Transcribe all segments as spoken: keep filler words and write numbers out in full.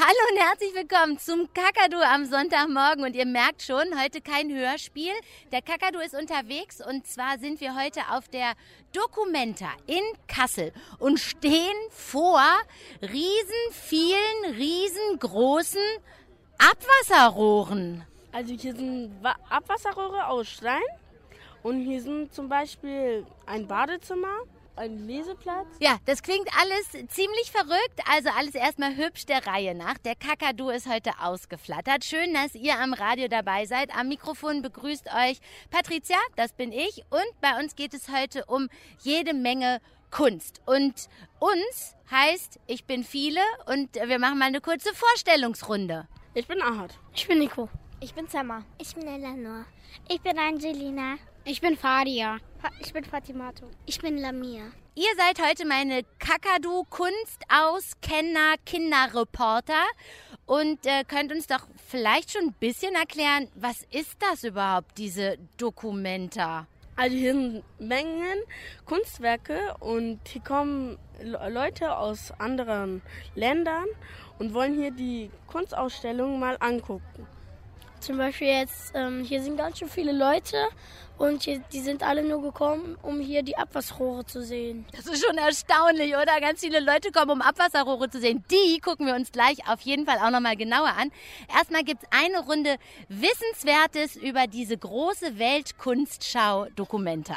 Hallo und herzlich willkommen zum Kakadu am Sonntagmorgen. Und ihr merkt schon, heute kein Hörspiel. Der Kakadu ist unterwegs und zwar sind wir heute auf der Documenta in Kassel und stehen vor riesen vielen, riesengroßen Abwasserrohren. Also hier sind Abwasserrohre aus Stein und hier sind zum Beispiel ein Badezimmer, ein Leseplatz. Ja, das klingt alles ziemlich verrückt. Also alles erstmal hübsch der Reihe nach. Der Kakadu ist heute ausgeflattert. Schön, dass ihr am Radio dabei seid. Am Mikrofon begrüßt euch Patricia, das bin ich. Und bei uns geht es heute um jede Menge Kunst. Und uns heißt, ich bin viele und wir machen mal eine kurze Vorstellungsrunde. Ich bin Ahad. Ich bin Nico. Ich bin Selma. Ich bin Eleanor. Ich bin Angelina. Ich bin Fadia. Ich bin Fatimato. Ich bin Lamia. Ihr seid heute meine Kakadu-Kunstauskenner, Kinderreporter und äh, könnt uns doch vielleicht schon ein bisschen erklären, was ist das überhaupt, diese Documenta? Also hier sind Mengen Kunstwerke und hier kommen Leute aus anderen Ländern und wollen hier die Kunstausstellung mal angucken. Zum Beispiel jetzt, ähm, hier sind ganz schön viele Leute und hier, die sind alle nur gekommen, um hier die Abwasserrohre zu sehen. Das ist schon erstaunlich, oder? Ganz viele Leute kommen, um Abwasserrohre zu sehen. Die gucken wir uns gleich auf jeden Fall auch nochmal genauer an. Erstmal gibt es eine Runde Wissenswertes über diese große Weltkunstschau Documenta.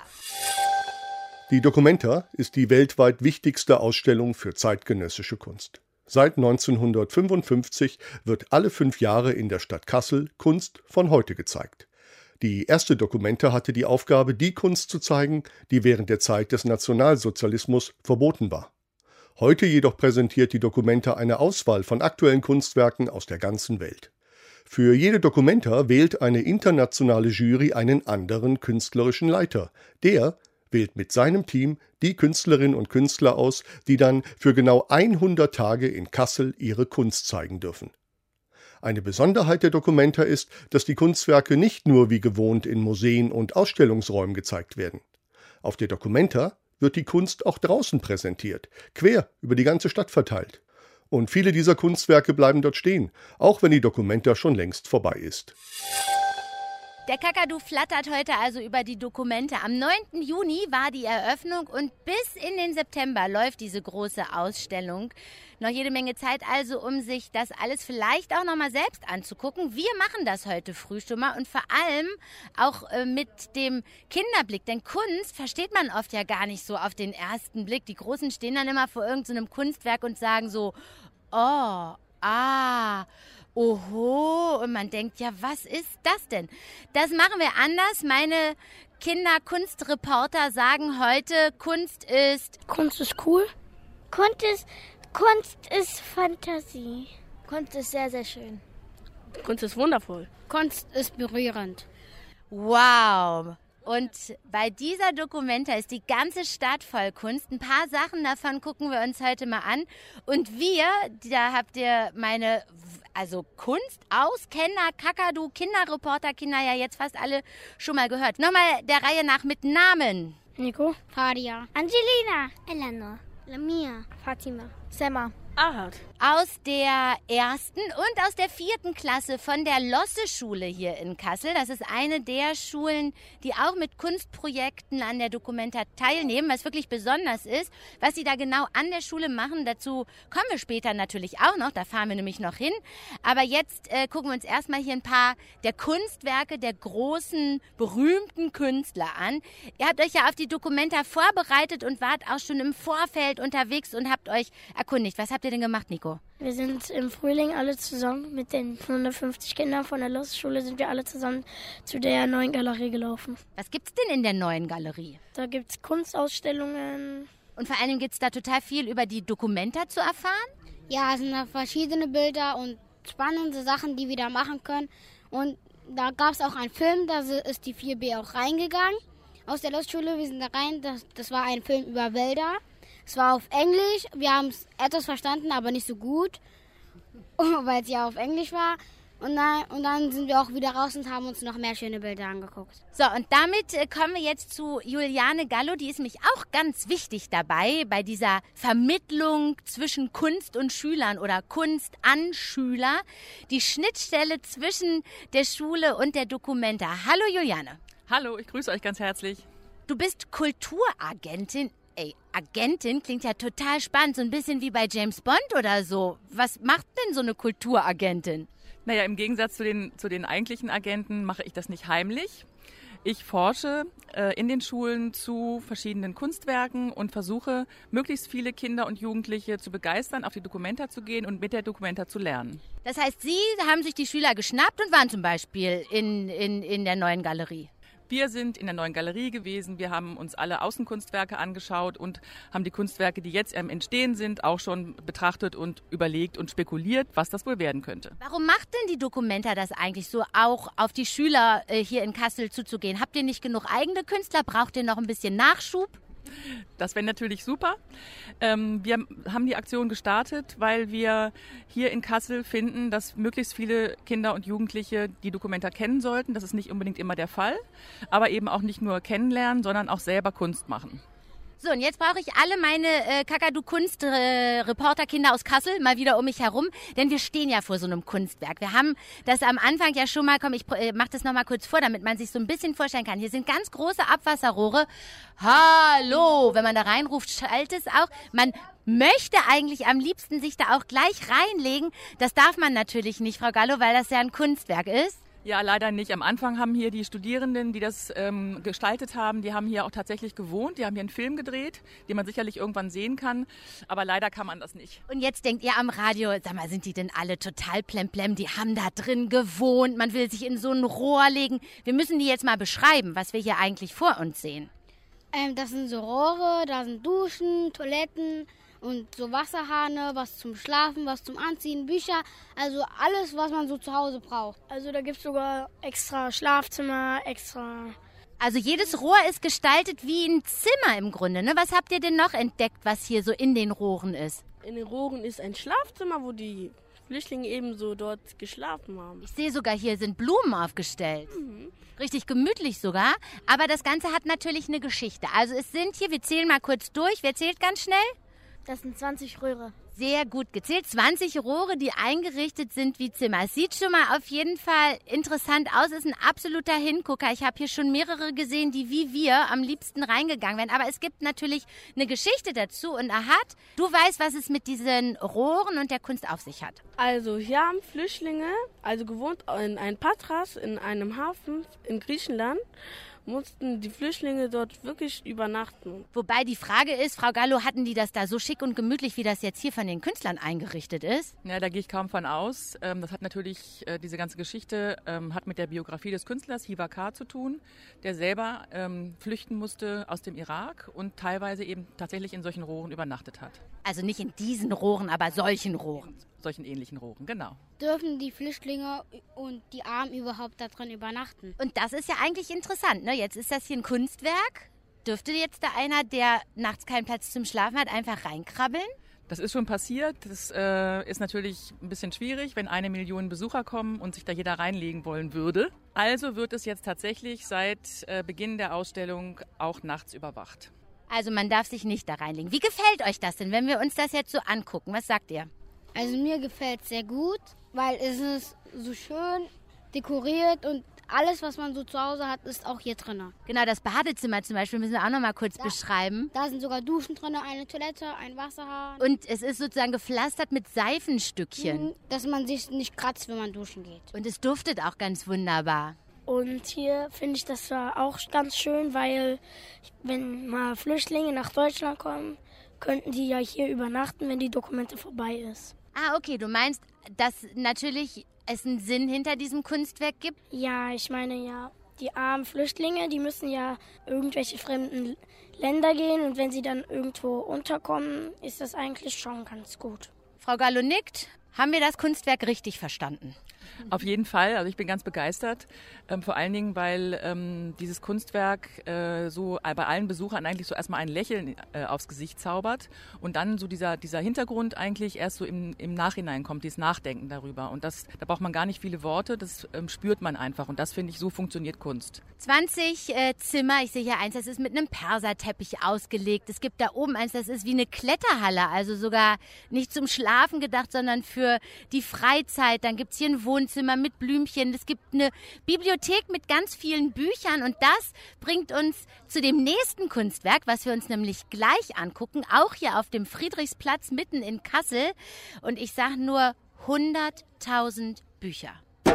Die Documenta ist die weltweit wichtigste Ausstellung für zeitgenössische Kunst. Seit neunzehnhundertfünfundfünfzig wird alle fünf Jahre in der Stadt Kassel Kunst von heute gezeigt. Die erste Documenta hatte die Aufgabe, die Kunst zu zeigen, die während der Zeit des Nationalsozialismus verboten war. Heute jedoch präsentiert die Documenta eine Auswahl von aktuellen Kunstwerken aus der ganzen Welt. Für jede Documenta wählt eine internationale Jury einen anderen künstlerischen Leiter. Der wählt mit seinem Team die Künstlerinnen und Künstler aus, die dann für genau hundert Tage in Kassel ihre Kunst zeigen dürfen. Eine Besonderheit der Documenta ist, dass die Kunstwerke nicht nur wie gewohnt in Museen und Ausstellungsräumen gezeigt werden. Auf der Documenta wird die Kunst auch draußen präsentiert, quer über die ganze Stadt verteilt. Und viele dieser Kunstwerke bleiben dort stehen, auch wenn die Documenta schon längst vorbei ist. Der Kakadu flattert heute also über die Documenta. Am neunten Juni war die Eröffnung und bis in den September läuft diese große Ausstellung. Noch jede Menge Zeit also, um sich das alles vielleicht auch nochmal selbst anzugucken. Wir machen das heute früh schon mal und vor allem auch äh, mit dem Kinderblick. Denn Kunst versteht man oft ja gar nicht so auf den ersten Blick. Die Großen stehen dann immer vor irgendeinem Kunstwerk und sagen so, oh, ah, oho, und man denkt, ja, was ist das denn? Das machen wir anders. Meine Kinderkunstreporter sagen heute, Kunst ist... Kunst ist cool. Kunst ist, Kunst ist Fantasie. Kunst ist sehr, sehr schön. Kunst ist wundervoll. Kunst ist berührend. Wow! Und bei dieser Documenta ist die ganze Stadt voll Kunst. Ein paar Sachen davon gucken wir uns heute mal an. Und wir, da habt ihr meine, also Kunstauskenner, Kakadu, Kinderreporter, Kinder ja jetzt fast alle schon mal gehört. Nochmal der Reihe nach mit Namen. Nico. Fadia. Angelina. Eleanor. Lamia. Fatima. Selma. Ahad. Aus der ersten und aus der vierten Klasse von der Losse-Schule hier in Kassel. Das ist eine der Schulen, die auch mit Kunstprojekten an der Documenta teilnehmen, was wirklich besonders ist. Was sie da genau an der Schule machen, dazu kommen wir später natürlich auch noch. Da fahren wir nämlich noch hin. Aber jetzt äh, gucken wir uns erstmal hier ein paar der Kunstwerke der großen, berühmten Künstler an. Ihr habt euch ja auf die Documenta vorbereitet und wart auch schon im Vorfeld unterwegs und habt euch erkundigt. Was habt ihr denn gemacht, Nico? Wir sind im Frühling alle zusammen mit den hundertfünfzig Kindern von der Lustschule sind wir alle zusammen zu der neuen Galerie gelaufen. Was gibt's denn in der neuen Galerie? Da gibt's Kunstausstellungen. Und vor allem gibt's da total viel über die Documenta zu erfahren? Ja, es sind da verschiedene Bilder und spannende Sachen, die wir da machen können. Und da gab es auch einen Film, da ist die vier B auch reingegangen. Aus der Lustschule, wir sind da rein, das, das war ein Film über Wälder. Es war auf Englisch, wir haben es etwas verstanden, aber nicht so gut, weil es ja auf Englisch war. Und dann, und dann sind wir auch wieder raus und haben uns noch mehr schöne Bilder angeguckt. So, und damit äh, kommen wir jetzt zu Juliane Gallo. Die ist nämlich auch ganz wichtig dabei, bei dieser Vermittlung zwischen Kunst und Schülern oder Kunst an Schüler. Die Schnittstelle zwischen der Schule und der Documenta. Hallo Juliane. Hallo, ich grüße euch ganz herzlich. Du bist Kulturagentin. Ey, Agentin klingt ja total spannend, so ein bisschen wie bei James Bond oder so. Was macht denn so eine Kulturagentin? Naja, im Gegensatz zu den, zu den eigentlichen Agenten mache ich das nicht heimlich. Ich forsche äh, in den Schulen zu verschiedenen Kunstwerken und versuche, möglichst viele Kinder und Jugendliche zu begeistern, auf die Documenta zu gehen und mit der Documenta zu lernen. Das heißt, Sie haben sich die Schüler geschnappt und waren zum Beispiel in, in, in der neuen Galerie? Wir sind in der neuen Galerie gewesen, wir haben uns alle Außenkunstwerke angeschaut und haben die Kunstwerke, die jetzt im Entstehen sind, auch schon betrachtet und überlegt und spekuliert, was das wohl werden könnte. Warum macht denn die Documenta das eigentlich so, auch auf die Schüler äh, hier in Kassel zuzugehen? Habt ihr nicht genug eigene Künstler? Braucht ihr noch ein bisschen Nachschub? Das wäre natürlich super. Ähm, wir haben die Aktion gestartet, weil wir hier in Kassel finden, dass möglichst viele Kinder und Jugendliche die Documenta kennen sollten. Das ist nicht unbedingt immer der Fall, aber eben auch nicht nur kennenlernen, sondern auch selber Kunst machen. So, und jetzt brauche ich alle meine äh, Kakadu-Kunst-Reporterkinder aus Kassel mal wieder um mich herum, denn wir stehen ja vor so einem Kunstwerk. Wir haben das am Anfang ja schon mal, komm, ich äh, mache das nochmal kurz vor, damit man sich so ein bisschen vorstellen kann. Hier sind ganz große Abwasserrohre. Hallo, wenn man da reinruft, schallt es auch. Man möchte eigentlich am liebsten sich da auch gleich reinlegen. Das darf man natürlich nicht, Frau Gallo, weil das ja ein Kunstwerk ist. Ja, leider nicht. Am Anfang haben hier die Studierenden, die das ähm, gestaltet haben, die haben hier auch tatsächlich gewohnt. Die haben hier einen Film gedreht, den man sicherlich irgendwann sehen kann. Aber leider kann man das nicht. Und jetzt denkt ihr am Radio, sag mal, sind die denn alle total plemplem? Die haben da drin gewohnt. Man will sich in so ein Rohr legen. Wir müssen die jetzt mal beschreiben, was wir hier eigentlich vor uns sehen. Ähm, das sind so Rohre, da sind Duschen, Toiletten und so Wasserhahne, was zum Schlafen, was zum Anziehen, Bücher, also alles, was man so zu Hause braucht. Also da gibt es sogar extra Schlafzimmer, extra... Also jedes Rohr ist gestaltet wie ein Zimmer im Grunde, ne? Was habt ihr denn noch entdeckt, was hier so in den Rohren ist? In den Rohren ist ein Schlafzimmer, wo die Flüchtlinge ebenso dort geschlafen haben. Ich sehe sogar, hier sind Blumen aufgestellt. Mhm. Richtig gemütlich sogar. Aber das Ganze hat natürlich eine Geschichte. Also es sind hier, wir zählen mal kurz durch. Wer zählt ganz schnell? Das sind zwanzig Röhre. Sehr gut gezählt. zwanzig Rohre, die eingerichtet sind wie Zimmer. Es sieht schon mal auf jeden Fall interessant aus. Ist ein absoluter Hingucker. Ich habe hier schon mehrere gesehen, die wie wir am liebsten reingegangen wären. Aber es gibt natürlich eine Geschichte dazu. Und Ahat, du weißt, was es mit diesen Rohren und der Kunst auf sich hat. Also hier haben Flüchtlinge, also gewohnt in einem Patras, in einem Hafen in Griechenland, mussten die Flüchtlinge dort wirklich übernachten. Wobei die Frage ist, Frau Gallo, hatten die das da so schick und gemütlich, wie das jetzt hier von den Künstlern eingerichtet ist? Ja, da gehe ich kaum von aus. Das hat natürlich, diese ganze Geschichte hat mit der Biografie des Künstlers Hiba K. zu tun, der selber ähm, flüchten musste aus dem Irak und teilweise eben tatsächlich in solchen Rohren übernachtet hat. Also nicht in diesen Rohren, aber solchen Rohren. Solchen ähnlichen Rohren, genau. Dürfen die Flüchtlinge und die Armen überhaupt da drin übernachten? Und das ist ja eigentlich interessant, ne? Jetzt ist das hier ein Kunstwerk. Dürfte jetzt da einer, der nachts keinen Platz zum Schlafen hat, einfach reinkrabbeln? Das ist schon passiert. Das äh, ist natürlich ein bisschen schwierig, wenn eine Million Besucher kommen und sich da jeder reinlegen wollen würde. Also wird es jetzt tatsächlich seit äh, Beginn der Ausstellung auch nachts überwacht. Also man darf sich nicht da reinlegen. Wie gefällt euch das denn, wenn wir uns das jetzt so angucken? Was sagt ihr? Also mir gefällt es sehr gut, weil es ist so schön dekoriert und alles, was man so zu Hause hat, ist auch hier drin. Genau, das Badezimmer zum Beispiel müssen wir auch noch mal kurz da, beschreiben. Da sind sogar Duschen drin, eine Toilette, ein Wasserhahn. Und es ist sozusagen gepflastert mit Seifenstückchen. Dass man sich nicht kratzt, wenn man duschen geht. Und es duftet auch ganz wunderbar. Und hier finde ich das auch ganz schön, weil wenn mal Flüchtlinge nach Deutschland kommen, könnten die ja hier übernachten, wenn die Dokumente vorbei ist. Ah, okay, du meinst, dass natürlich es einen Sinn hinter diesem Kunstwerk gibt? Ja, ich meine ja, die armen Flüchtlinge, die müssen ja irgendwelche fremden Länder gehen und wenn sie dann irgendwo unterkommen, ist das eigentlich schon ganz gut. Frau Gallo nickt. Haben wir das Kunstwerk richtig verstanden? Auf jeden Fall, also ich bin ganz begeistert, ähm, vor allen Dingen, weil ähm, dieses Kunstwerk äh, so bei allen Besuchern eigentlich so erstmal ein Lächeln äh, aufs Gesicht zaubert und dann so dieser, dieser Hintergrund eigentlich erst so im, im Nachhinein kommt, dieses Nachdenken darüber. Und das, da braucht man gar nicht viele Worte, das ähm, spürt man einfach und das finde ich, so funktioniert Kunst. zwanzig äh, Zimmer, ich sehe hier eins, das ist mit einem Perserteppich ausgelegt. Es gibt da oben eins, das ist wie eine Kletterhalle, also sogar nicht zum Schlafen gedacht, sondern für die Freizeit. Dann gibt es hier ein Wohnzimmer mit Blümchen. Es gibt eine Bibliothek mit ganz vielen Büchern und das bringt uns zu dem nächsten Kunstwerk, was wir uns nämlich gleich angucken, auch hier auf dem Friedrichsplatz mitten in Kassel. Und ich sage nur hunderttausend Bücher.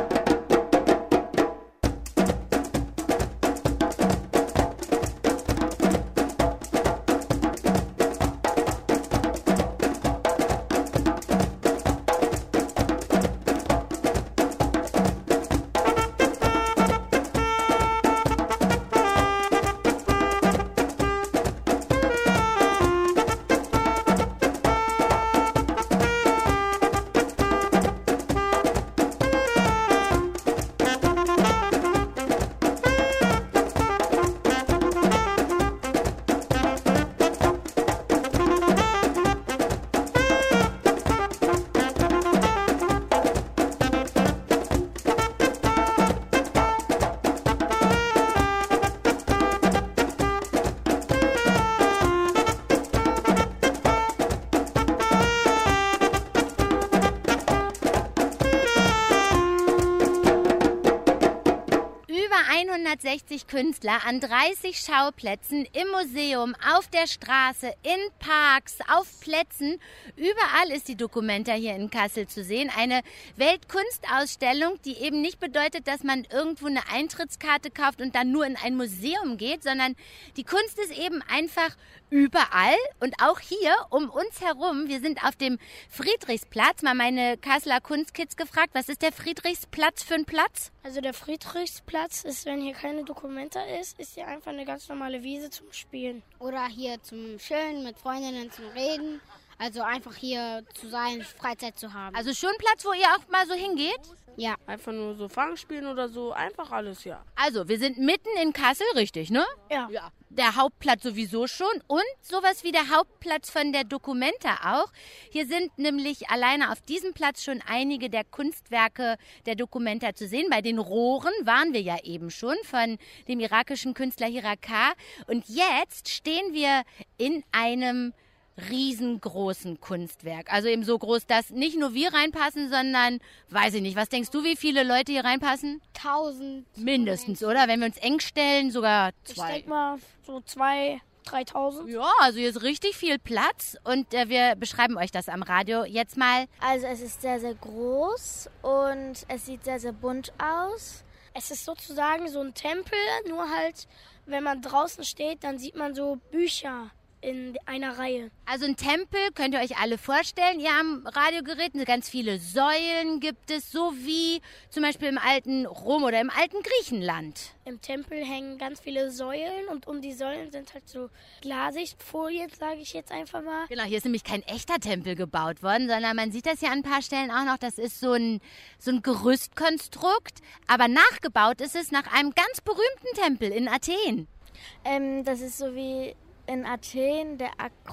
hundertsechzig Künstler an dreißig Schauplätzen, im Museum, auf der Straße, in Parks, auf Plätzen. Überall ist die Documenta hier in Kassel zu sehen. Eine Weltkunstausstellung, die eben nicht bedeutet, dass man irgendwo eine Eintrittskarte kauft und dann nur in ein Museum geht, sondern die Kunst ist eben einfach überall und auch hier um uns herum. Wir sind auf dem Friedrichsplatz. Mal meine Kasseler Kunstkids gefragt, was ist der Friedrichsplatz für ein Platz? Also der Friedrichsplatz ist, wenn hier keine Documenta ist, ist hier einfach eine ganz normale Wiese zum Spielen. Oder hier zum Chillen, mit Freundinnen zum Reden. Also einfach hier zu sein, Freizeit zu haben. Also schon ein Platz, wo ihr auch mal so hingeht? Ja. Einfach nur so Fang spielen oder so, einfach alles, ja. Also, wir sind mitten in Kassel, richtig, ne? Ja. Ja. Der Hauptplatz sowieso schon und sowas wie der Hauptplatz von der Documenta auch. Hier sind nämlich alleine auf diesem Platz schon einige der Kunstwerke der Documenta zu sehen. Bei den Rohren waren wir ja eben schon von dem irakischen Künstler Hirakar. Und jetzt stehen wir in einem riesengroßen Kunstwerk. Also eben so groß, dass nicht nur wir reinpassen, sondern, weiß ich nicht, was denkst du, wie viele Leute hier reinpassen? Tausend. Mindestens, oder? Wenn wir uns eng stellen, sogar zwei. Ich denke mal so zwei, dreitausend. Ja, also hier ist richtig viel Platz und äh, wir beschreiben euch das am Radio jetzt mal. Also es ist sehr, sehr groß und es sieht sehr, sehr bunt aus. Es ist sozusagen so ein Tempel, nur halt, wenn man draußen steht, dann sieht man so Bücher in einer Reihe. Also ein Tempel könnt ihr euch alle vorstellen. Ihr am Radiogerät ganz viele Säulen gibt es, so wie zum Beispiel im alten Rom oder im alten Griechenland. Im Tempel hängen ganz viele Säulen und um die Säulen sind halt so Glassichtfolien, sage ich jetzt einfach mal. Genau, hier ist nämlich kein echter Tempel gebaut worden, sondern man sieht das ja an ein paar Stellen auch noch. Das ist so ein, so ein Gerüstkonstrukt, aber nachgebaut ist es nach einem ganz berühmten Tempel in Athen. Ähm, das ist so wie in Athen, der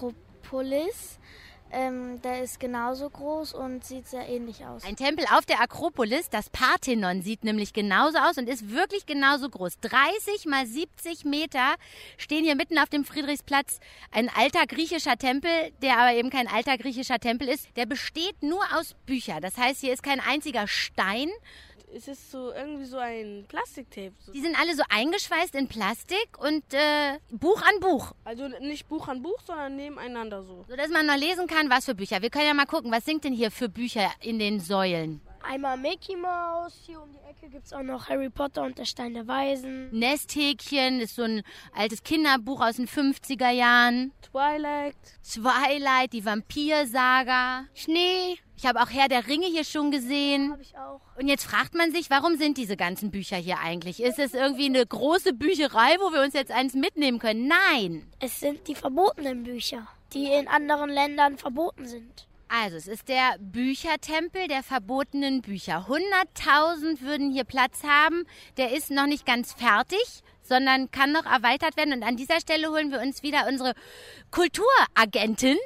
Akropolis, ähm, der ist genauso groß und sieht sehr ähnlich aus. Ein Tempel auf der Akropolis, das Parthenon, sieht nämlich genauso aus und ist wirklich genauso groß. dreißig mal siebzig Meter stehen hier mitten auf dem Friedrichsplatz. Ein alter griechischer Tempel, der aber eben kein alter griechischer Tempel ist. Der besteht nur aus Büchern. Das heißt, hier ist kein einziger Stein. Es ist so irgendwie so ein Plastiktape. Die sind alle so eingeschweißt in Plastik und äh, Buch an Buch. Also nicht Buch an Buch, sondern nebeneinander so. So dass man noch lesen kann, was für Bücher. Wir können ja mal gucken, was sind denn hier für Bücher in den Säulen? Einmal Mickey Mouse, hier um die Ecke gibt es auch noch Harry Potter und der Stein der Weisen. Nesthäkchen ist so ein altes Kinderbuch aus den fünfziger Jahren. Twilight. Twilight, die Vampirsaga. Schnee. Ich habe auch Herr der Ringe hier schon gesehen. Habe ich auch. Und jetzt fragt man sich, warum sind diese ganzen Bücher hier eigentlich? Ist es irgendwie eine große Bücherei, wo wir uns jetzt eins mitnehmen können? Nein. Es sind die verbotenen Bücher, die in anderen Ländern verboten sind. Also, es ist der Büchertempel der verbotenen Bücher. hunderttausend würden hier Platz haben. Der ist noch nicht ganz fertig, sondern kann noch erweitert werden. Und an dieser Stelle holen wir uns wieder unsere Kulturagentin,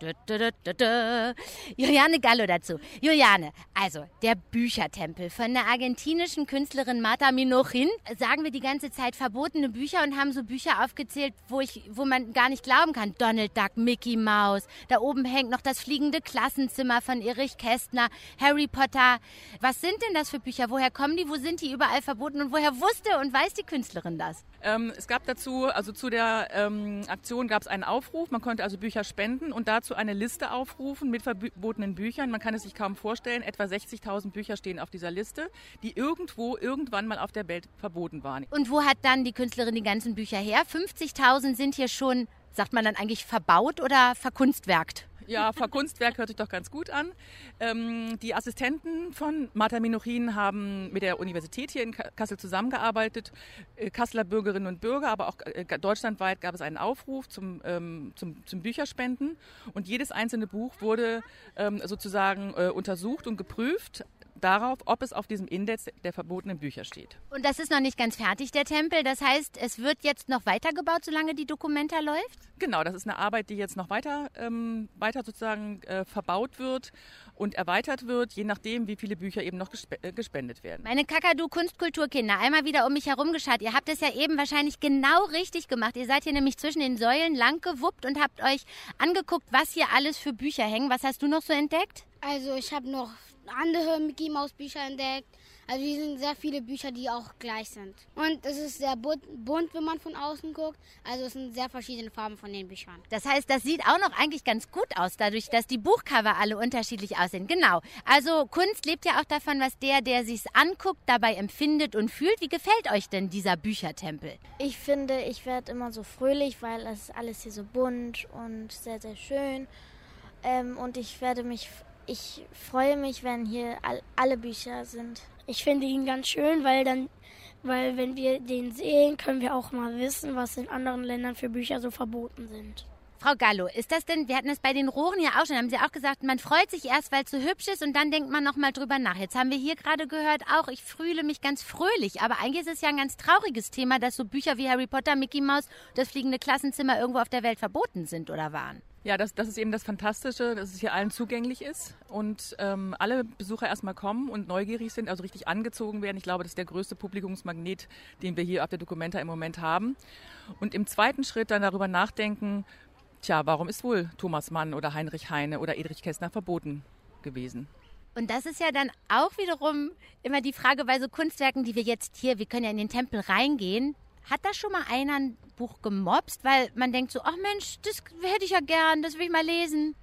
Juliane Gallo dazu. Juliane, also der Büchertempel von der argentinischen Künstlerin Marta Minuchin. Sagen wir die ganze Zeit verbotene Bücher und haben so Bücher aufgezählt, wo ich, wo man gar nicht glauben kann. Donald Duck, Mickey Mouse. Da oben hängt noch das fliegende Klassenzimmer von Erich Kästner, Harry Potter. Was sind denn das für Bücher? Woher kommen die? Wo sind die überall verboten? Und woher wusste und weiß die Künstlerin das? Ähm, es gab dazu, also zu der ähm, Aktion gab es einen Aufruf. Man konnte also Bücher spenden und dazu eine Liste aufrufen mit verbotenen Büchern. Man kann es sich kaum vorstellen, etwa sechzigtausend Bücher stehen auf dieser Liste, die irgendwo, irgendwann mal auf der Welt verboten waren. Und wo hat dann die Künstlerin die ganzen Bücher her? fünfzigtausend sind hier schon, sagt man dann eigentlich, verbaut oder verkunstwerkt? Ja, Verkunstwerk hört sich doch ganz gut an. Ähm, die Assistenten von Marta Minuchin haben mit der Universität hier in Kassel zusammengearbeitet. Äh, Kasseler Bürgerinnen und Bürger, aber auch äh, deutschlandweit gab es einen Aufruf zum, ähm, zum, zum Bücherspenden. Und jedes einzelne Buch wurde ähm, sozusagen äh, untersucht und geprüft darauf, ob es auf diesem Index der verbotenen Bücher steht. Und das ist noch nicht ganz fertig, der Tempel. Das heißt, es wird jetzt noch weitergebaut, solange die Documenta läuft? Genau, das ist eine Arbeit, die jetzt noch weiter, ähm, weiter sozusagen äh, verbaut wird und erweitert wird, je nachdem, wie viele Bücher eben noch gespe- äh, gespendet werden. Meine Kakadu-Kunstkulturkinder, einmal wieder um mich herum geschaut. Ihr habt es ja eben wahrscheinlich genau richtig gemacht. Ihr seid hier nämlich zwischen den Säulen lang gewuppt und habt euch angeguckt, was hier alles für Bücher hängen. Was hast du noch so entdeckt? Also ich habe noch andere Mickey Maus Bücher entdeckt. Also hier sind sehr viele Bücher, die auch gleich sind. Und es ist sehr bunt, bunt, wenn man von außen guckt. Also es sind sehr verschiedene Farben von den Büchern. Das heißt, das sieht auch noch eigentlich ganz gut aus, dadurch, dass die Buchcover alle unterschiedlich aussehen. Genau. Also Kunst lebt ja auch davon, was der, der sich's anguckt, dabei empfindet und fühlt. Wie gefällt euch denn dieser Büchertempel? Ich finde, ich werde immer so fröhlich, weil es ist alles hier so bunt und sehr, sehr schön. Ähm, und ich werde mich... Ich freue mich, wenn hier all, alle Bücher sind. Ich finde ihn ganz schön, weil dann, weil wenn wir den sehen, können wir auch mal wissen, was in anderen Ländern für Bücher so verboten sind. Frau Gallo, ist das denn, wir hatten es bei den Rohren ja auch schon, haben Sie auch gesagt, man freut sich erst, weil es so hübsch ist und dann denkt man nochmal drüber nach. Jetzt haben wir hier gerade gehört auch, ich fühle mich ganz fröhlich, aber eigentlich ist es ja ein ganz trauriges Thema, dass so Bücher wie Harry Potter, Mickey Mouse, das fliegende Klassenzimmer irgendwo auf der Welt verboten sind oder waren. Ja, das, das ist eben das Fantastische, dass es hier allen zugänglich ist und ähm, alle Besucher erstmal kommen und neugierig sind, also richtig angezogen werden. Ich glaube, das ist der größte Publikumsmagnet, den wir hier auf der Documenta im Moment haben. Und im zweiten Schritt dann darüber nachdenken, tja, warum ist wohl Thomas Mann oder Heinrich Heine oder Erich Kästner verboten gewesen? Und das ist ja dann auch wiederum immer die Frage bei so Kunstwerken, die wir jetzt hier, wir können ja in den Tempel reingehen. Hat da schon mal einer ein Buch gemobst? Weil man denkt so, ach Mensch, das hätte ich ja gern, das will ich mal lesen.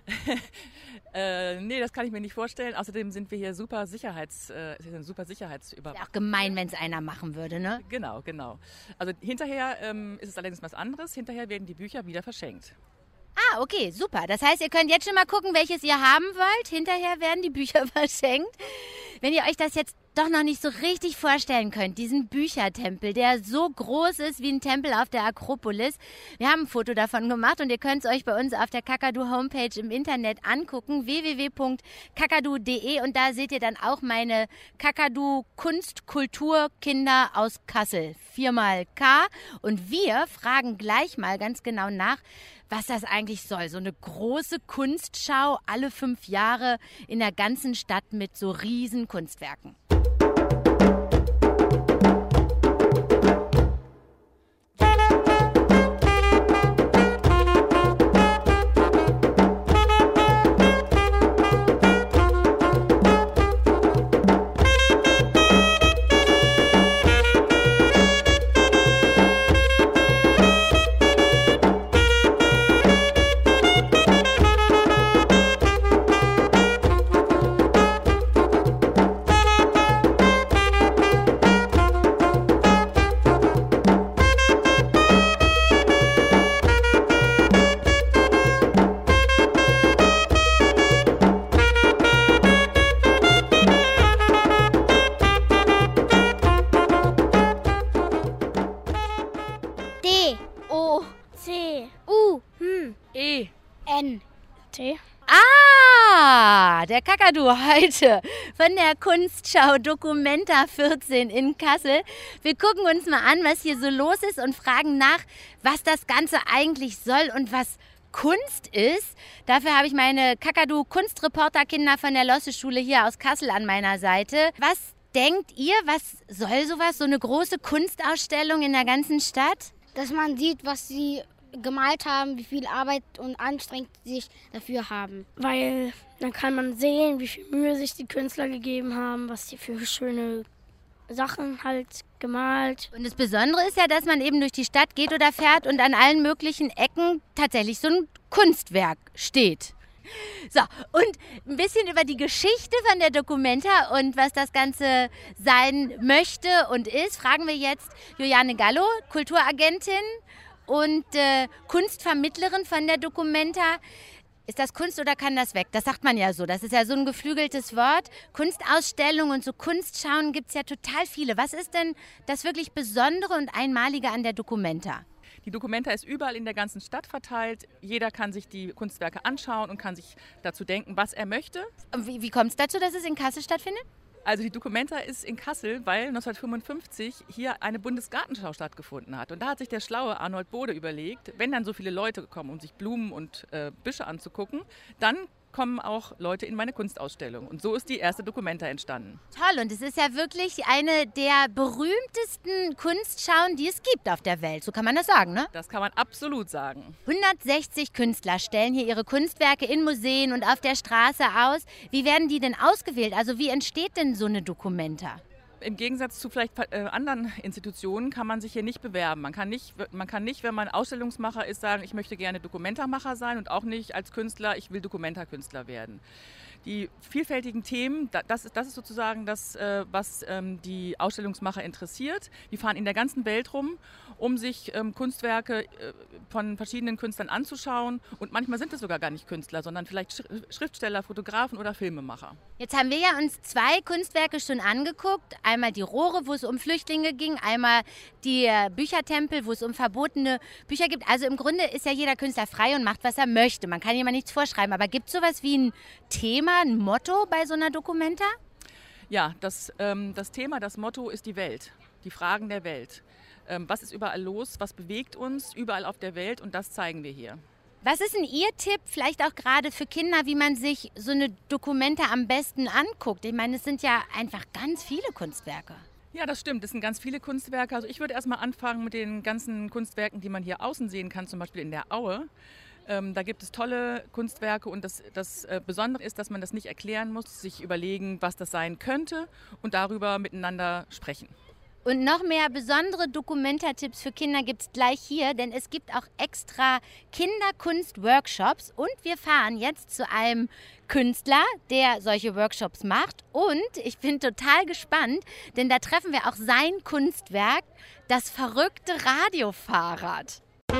äh, nee, das kann ich mir nicht vorstellen. Außerdem sind wir hier super Sicherheits, äh, super Sicherheitsüberwachung. Ist auch gemein, wenn es einer machen würde, ne? Genau, genau. Also hinterher ähm, ist es allerdings was anderes. Hinterher werden die Bücher wieder verschenkt. Ah, okay, super. Das heißt, ihr könnt jetzt schon mal gucken, welches ihr haben wollt. Hinterher werden die Bücher verschenkt. Wenn ihr euch das jetzt doch noch nicht so richtig vorstellen könnt, diesen Büchertempel, der so groß ist wie ein Tempel auf der Akropolis. Wir haben ein Foto davon gemacht und ihr könnt es euch bei uns auf der Kakadu-Homepage im Internet angucken, w w w punkt kakadu punkt d e, und da seht ihr dann auch meine Kakadu-Kunst-Kultur-Kinder aus Kassel. Viermal K. Und wir fragen gleich mal ganz genau nach, was das eigentlich soll. So eine große Kunstschau alle fünf Jahre in der ganzen Stadt mit so riesen Kunstwerken. C. U. Hm. E. N. T. Ah, Kakadu heute von der Kunstschau Documenta vierzehn in Kassel. Wir gucken uns mal an, was hier so los ist und fragen nach, was das Ganze eigentlich soll und was Kunst ist. Dafür habe ich meine Kakadu-Kunstreporterkinder von der Losse-Schule hier aus Kassel an meiner Seite. Was denkt ihr, was soll sowas, so eine große Kunstausstellung in der ganzen Stadt? Dass man sieht, was sie gemalt haben, wie viel Arbeit und anstrengt sie sich dafür haben. Weil dann kann man sehen, wie viel Mühe sich die Künstler gegeben haben, was sie für schöne Sachen halt gemalt. Und das Besondere ist ja, dass man eben durch die Stadt geht oder fährt und an allen möglichen Ecken tatsächlich so ein Kunstwerk steht. So, und ein bisschen über die Geschichte von der Documenta und was das Ganze sein möchte und ist, fragen wir jetzt Juliane Gallo, Kulturagentin und äh, Kunstvermittlerin von der Documenta. Ist das Kunst oder kann das weg? Das sagt man ja so. Das ist ja so ein geflügeltes Wort. Kunstausstellungen und so Kunstschauen gibt es ja total viele. Was ist denn das wirklich Besondere und Einmalige an der Documenta? Die Documenta ist überall in der ganzen Stadt verteilt. Jeder kann sich die Kunstwerke anschauen und kann sich dazu denken, was er möchte. Wie, wie kommt es dazu, dass es in Kassel stattfindet? Also die Documenta ist in Kassel, weil neunzehnhundertfünfundfünfzig hier eine Bundesgartenschau stattgefunden hat. Und da hat sich der schlaue Arnold Bode überlegt, wenn dann so viele Leute kommen, um sich Blumen und äh, Büsche anzugucken, dann kommen auch Leute in meine Kunstausstellung. Und so ist die erste Documenta entstanden. Toll, und es ist ja wirklich eine der berühmtesten Kunstschauen, die es gibt auf der Welt. So kann man das sagen, ne? Das kann man absolut sagen. hundertsechzig Künstler stellen hier ihre Kunstwerke in Museen und auf der Straße aus. Wie werden die denn ausgewählt? Also wie entsteht denn so eine Documenta? Im Gegensatz zu vielleicht äh, anderen Institutionen kann man sich hier nicht bewerben. Man kann nicht, man kann nicht, wenn man Ausstellungsmacher ist, sagen, ich möchte gerne Documenta-Macher sein und auch nicht als Künstler, ich will Documenta-Künstler werden. Die vielfältigen Themen, das ist, das ist sozusagen das, was die Ausstellungsmacher interessiert. Die fahren in der ganzen Welt rum, um sich Kunstwerke von verschiedenen Künstlern anzuschauen. Und manchmal sind es sogar gar nicht Künstler, sondern vielleicht Schriftsteller, Fotografen oder Filmemacher. Jetzt haben wir ja uns zwei Kunstwerke schon angeguckt. Einmal die Rohre, wo es um Flüchtlinge ging, einmal die Büchertempel, wo es um verbotene Bücher gibt. Also im Grunde ist ja jeder Künstler frei und macht, was er möchte. Man kann jemand nichts vorschreiben. Aber gibt es sowas wie ein Thema, ein Motto bei so einer Documenta? Ja, das, ähm, das Thema, das Motto ist die Welt, die Fragen der Welt. Ähm, was ist überall los, was bewegt uns überall auf der Welt und das zeigen wir hier. Was ist denn Ihr Tipp, vielleicht auch gerade für Kinder, wie man sich so eine Documenta am besten anguckt? Ich meine, es sind ja einfach ganz viele Kunstwerke. Ja, das stimmt. Es sind ganz viele Kunstwerke. Also ich würde erst mal anfangen mit den ganzen Kunstwerken, die man hier außen sehen kann, zum Beispiel in der Aue. Ähm, da gibt es tolle Kunstwerke und das, das äh, Besondere ist, dass man das nicht erklären muss, sich überlegen, was das sein könnte und darüber miteinander sprechen. Und noch mehr besondere Documenta-Tipps für Kinder gibt es gleich hier, denn es gibt auch extra Kinderkunst-Workshops und wir fahren jetzt zu einem Künstler, der solche Workshops macht und ich bin total gespannt, denn da treffen wir auch sein Kunstwerk, das verrückte Radiofahrrad.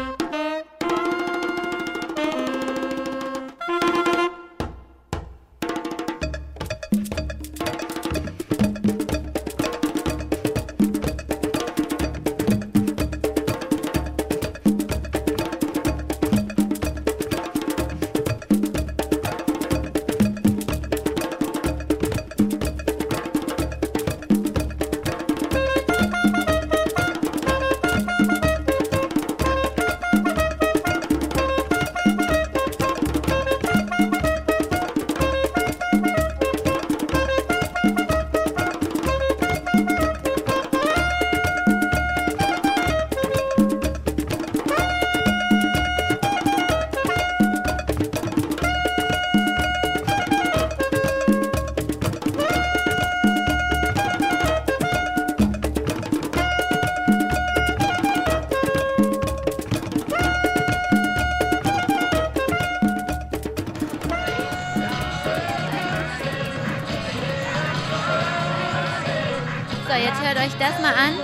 Jetzt hört euch das mal an.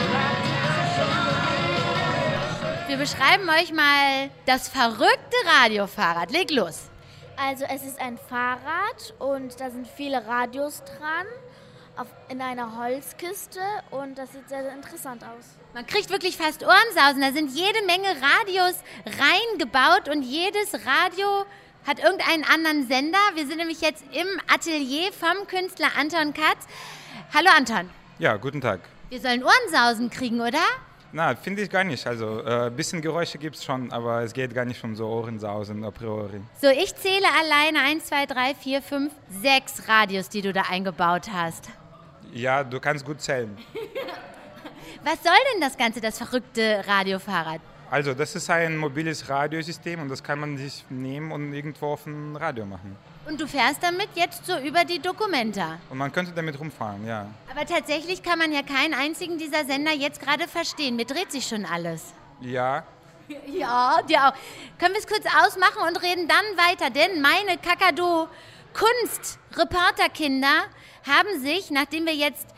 Wir beschreiben euch mal das verrückte Radiofahrrad. Leg los. Also es ist ein Fahrrad und da sind viele Radios dran auf, in einer Holzkiste und das sieht sehr, sehr interessant aus. Man kriegt wirklich fast Ohrensausen. Da sind jede Menge Radios reingebaut und jedes Radio Hat irgendeinen anderen Sender? Wir sind nämlich jetzt im Atelier vom Künstler Anton Katz. Hallo Anton. Ja, guten Tag. Wir sollen Ohrensausen kriegen, oder? Na, finde ich gar nicht. Also ein äh, bisschen Geräusche gibt es schon, aber es geht gar nicht um so Ohrensausen a priori. So, ich zähle alleine eins, zwei, drei, vier, fünf, sechs Radios, die du da eingebaut hast. Ja, du kannst gut zählen. Was soll denn das Ganze, das verrückte Radiofahrrad? Also, das ist ein mobiles Radiosystem und das kann man sich nehmen und irgendwo auf ein Radio machen. Und du fährst damit jetzt so über die Documenta? Und man könnte damit rumfahren, ja. Aber tatsächlich kann man ja keinen einzigen dieser Sender jetzt gerade verstehen. Mir dreht sich schon alles. Ja. Ja, dir auch. Können wir es kurz ausmachen und reden dann weiter? Denn meine Kakadu-Kunst-Reporterkinder haben sich, nachdem wir jetzt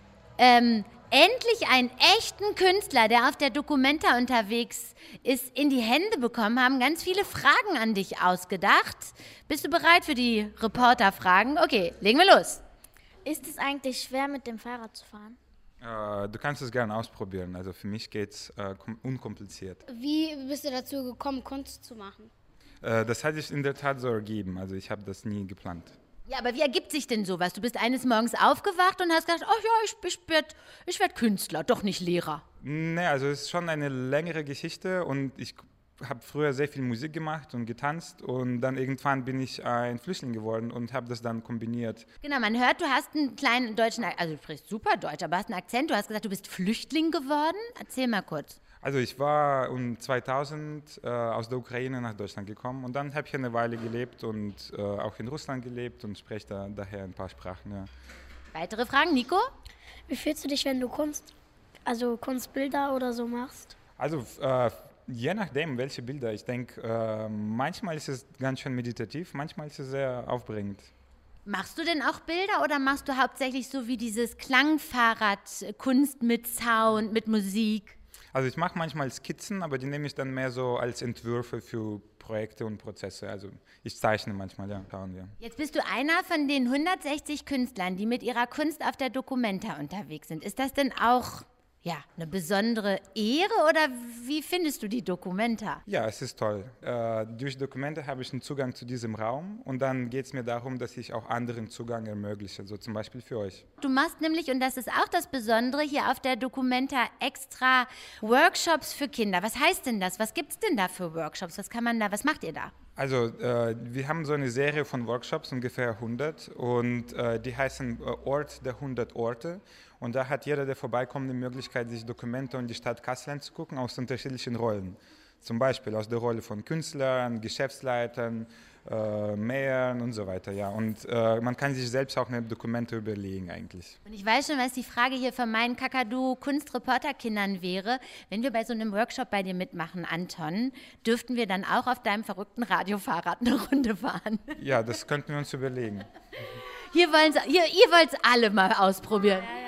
ähm, endlich einen echten Künstler, der auf der Documenta unterwegs ist, in die Hände bekommen haben, ganz viele Fragen an dich ausgedacht. Bist du bereit für die Reporterfragen? Okay, legen wir los. Ist es eigentlich schwer, mit dem Fahrrad zu fahren? Äh, du kannst es gerne ausprobieren. Also für mich geht es äh, unkompliziert. Wie bist du dazu gekommen, Kunst zu machen? Äh, das hat sich in der Tat so ergeben. Also ich habe das nie geplant. Ja, aber wie ergibt sich denn sowas? Du bist eines Morgens aufgewacht und hast gedacht, ach ja, ich, ich werde ich werd Künstler, doch nicht Lehrer. Nee, also es ist schon eine längere Geschichte und ich habe früher sehr viel Musik gemacht und getanzt und dann irgendwann bin ich ein Flüchtling geworden und habe das dann kombiniert. Genau, man hört, du hast einen kleinen deutschen, also du sprichst super Deutsch, aber hast einen Akzent. Du hast gesagt, du bist Flüchtling geworden. Erzähl mal kurz. Also ich war um zweitausend äh, aus der Ukraine nach Deutschland gekommen und dann habe ich eine Weile gelebt und äh, auch in Russland gelebt und spreche da, daher ein paar Sprachen. Ja. Weitere Fragen, Nico? Wie fühlst du dich, wenn du Kunst, also Kunstbilder oder so machst? Also äh, je nachdem, welche Bilder. Ich denke, äh, manchmal ist es ganz schön meditativ, manchmal ist es sehr aufbringend. Machst du denn auch Bilder oder machst du hauptsächlich so wie dieses Klangfahrrad, Kunst mit Sound, mit Musik? Also ich mache manchmal Skizzen, aber die nehme ich dann mehr so als Entwürfe für Projekte und Prozesse. Also ich zeichne manchmal, ja, schauen wir. Jetzt bist du einer von den hundertsechzig Künstlern, die mit ihrer Kunst auf der Documenta unterwegs sind. Ist das denn auch ja, eine besondere Ehre oder wie findest du die Documenta? Ja, es ist toll. Äh, durch Documenta habe ich einen Zugang zu diesem Raum und dann geht es mir darum, dass ich auch anderen Zugang ermögliche, so zum Beispiel für euch. Du machst nämlich, und das ist auch das Besondere, hier auf der Documenta extra Workshops für Kinder. Was heißt denn das? Was gibt es denn da für Workshops? Was kann man da, was macht ihr da? Also äh, wir haben so eine Serie von Workshops, ungefähr hundert, und äh, die heißen äh, Ort der hundert Orte. Und da hat jeder, der vorbeikommt, die Möglichkeit, sich Dokumente und die Stadt Kassel anzugucken aus unterschiedlichen Rollen. Zum Beispiel aus der Rolle von Künstlern, Geschäftsleitern, äh, Mayern und so weiter. Ja. Und äh, man kann sich selbst auch eine Dokumente überlegen eigentlich. Und ich weiß schon, was die Frage hier von meinen Kakadu-Kunstreporterkindern wäre. Wenn wir bei so einem Workshop bei dir mitmachen, Anton, dürften wir dann auch auf deinem verrückten Radiofahrrad eine Runde fahren? Ja, das könnten wir uns überlegen. Hier wollen's, hier, ihr wollt es alle mal ausprobieren. Ja.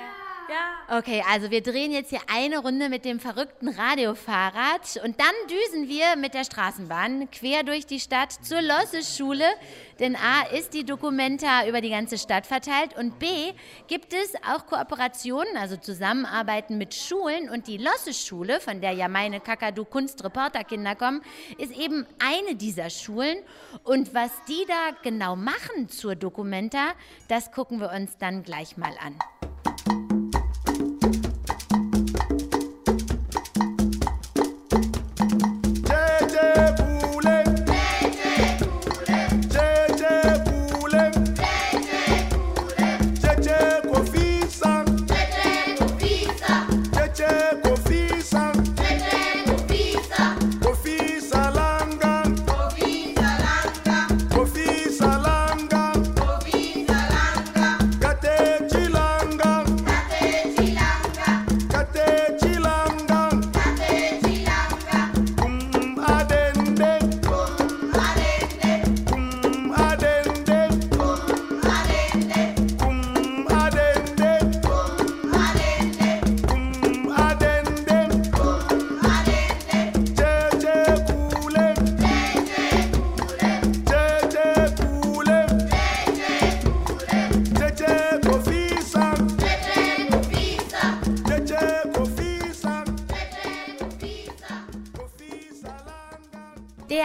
Okay, also wir drehen jetzt hier eine Runde mit dem verrückten Radiofahrrad und dann düsen wir mit der Straßenbahn quer durch die Stadt zur Losses-Schule. Denn A ist die Documenta über die ganze Stadt verteilt und B gibt es auch Kooperationen, also Zusammenarbeiten mit Schulen. Und die Losses-Schule, von der ja meine Kakadu-Kunstreporterkinder kommen, ist eben eine dieser Schulen. Und was die da genau machen zur Documenta, das gucken wir uns dann gleich mal an.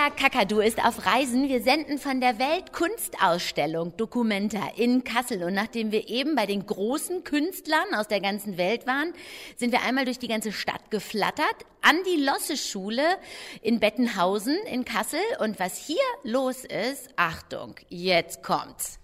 Fadia Kakadu ist auf Reisen. Wir senden von der Weltkunstausstellung Documenta in Kassel. Und nachdem wir eben bei den großen Künstlern aus der ganzen Welt waren, sind wir einmal durch die ganze Stadt geflattert, an die Losse-Schule in Bettenhausen in Kassel. Und was hier los ist, Achtung, jetzt kommt's.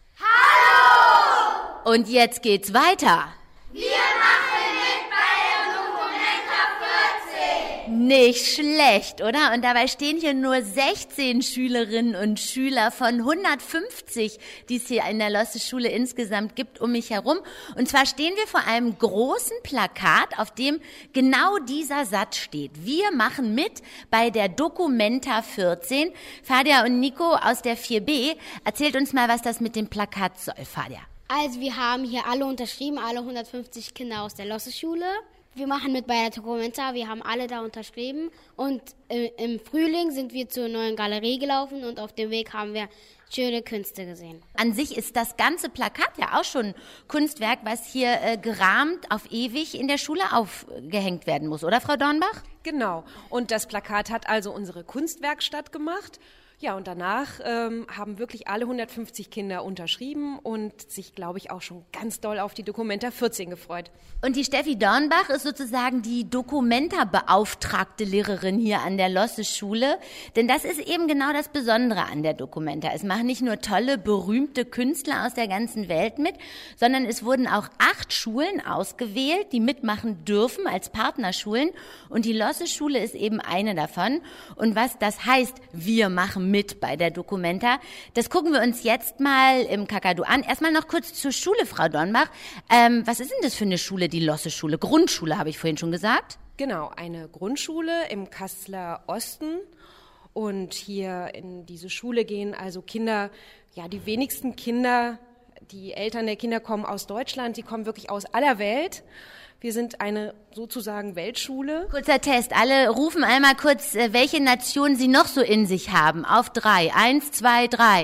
Hallo! Und jetzt geht's weiter. Wir machen mit bei der Documenta vierzehn. Nicht schlecht, oder? Und dabei stehen hier nur sechzehn Schülerinnen und Schüler von hundertfünfzig, die es hier in der Losse-Schule insgesamt gibt, um mich herum. Und zwar stehen wir vor einem großen Plakat, auf dem genau dieser Satz steht. Wir machen mit bei der Documenta vierzehn. Fadia und Nico aus der vier B, erzählt uns mal, was das mit dem Plakat soll, Fadia. Also wir haben hier alle unterschrieben, alle hundertfünfzig Kinder aus der Losse-Schule. Wir machen mit bei der Documenta, wir haben alle da unterschrieben. Und äh, im Frühling sind wir zur neuen Galerie gelaufen und auf dem Weg haben wir schöne Künste gesehen. An sich ist das ganze Plakat ja auch schon Kunstwerk, was hier äh, gerahmt auf ewig in der Schule aufgehängt werden muss, oder Frau Dornbach? Genau. Und das Plakat hat also unsere Kunstwerkstatt gemacht. Ja, und danach ähm, haben wirklich alle hundertfünfzig Kinder unterschrieben und sich, glaube ich, auch schon ganz doll auf die Documenta vierzehn gefreut. Und die Steffi Dornbach ist sozusagen die Documenta-beauftragte Lehrerin hier an der Losse-Schule. Denn das ist eben genau das Besondere an der Documenta. Es machen nicht nur tolle, berühmte Künstler aus der ganzen Welt mit, sondern es wurden auch acht Schulen ausgewählt, die mitmachen dürfen als Partnerschulen. Und die Losse-Schule ist eben eine davon. Und was das heißt, wir machen mit bei der Documenta. Das gucken wir uns jetzt mal im Kakadu an. Erstmal noch kurz zur Schule, Frau Dornbach. Ähm, was ist denn das für eine Schule, die Losse-Schule? Grundschule, habe ich vorhin schon gesagt. Genau, eine Grundschule im Kasseler Osten. Und hier in diese Schule gehen also Kinder, ja, die wenigsten Kinder, die Eltern der Kinder kommen aus Deutschland, die kommen wirklich aus aller Welt. Wir sind eine sozusagen Weltschule. Kurzer Test. Alle rufen einmal kurz, welche Nationen sie noch so in sich haben. Auf drei. Eins, zwei, drei.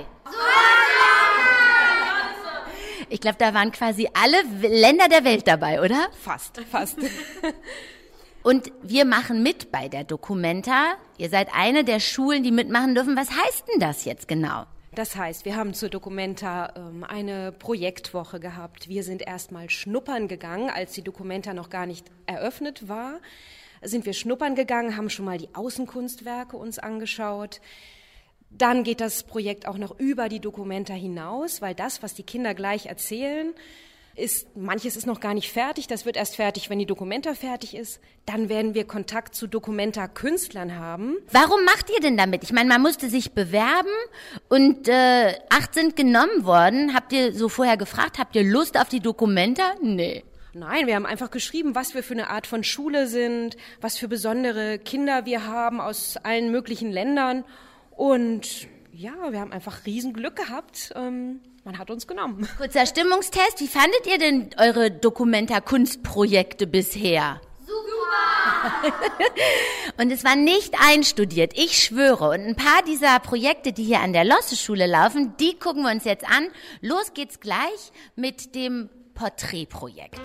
Ich glaube, da waren quasi alle Länder der Welt dabei, oder? Fast, fast. Und wir machen mit bei der Documenta. Ihr seid eine der Schulen, die mitmachen dürfen. Was heißt denn das jetzt genau? Das heißt, wir haben zur Documenta ähm, eine Projektwoche gehabt. Wir sind erstmal schnuppern gegangen, als die Documenta noch gar nicht eröffnet war. Sind wir schnuppern gegangen, haben schon mal die Außenkunstwerke uns angeschaut. Dann geht das Projekt auch noch über die Documenta hinaus, weil das, was die Kinder gleich erzählen, ist, manches ist noch gar nicht fertig, das wird erst fertig, wenn die Documenta fertig ist. Dann werden wir Kontakt zu Documenta-Künstlern haben. Warum macht ihr denn damit? Ich meine, man musste sich bewerben und äh, acht sind genommen worden. Habt ihr so vorher gefragt, habt ihr Lust auf die Documenta? Nee. Nein, wir haben einfach geschrieben, was wir für eine Art von Schule sind, was für besondere Kinder wir haben aus allen möglichen Ländern. Und ja, wir haben einfach Riesenglück gehabt. Ähm, Man hat uns genommen. Kurzer Stimmungstest. Wie fandet ihr denn eure Documenta-Kunstprojekte bisher? Super! Und es war nicht einstudiert, ich schwöre. Und ein paar dieser Projekte, die hier an der Losse-Schule laufen, die gucken wir uns jetzt an. Los geht's gleich mit dem Porträtprojekt.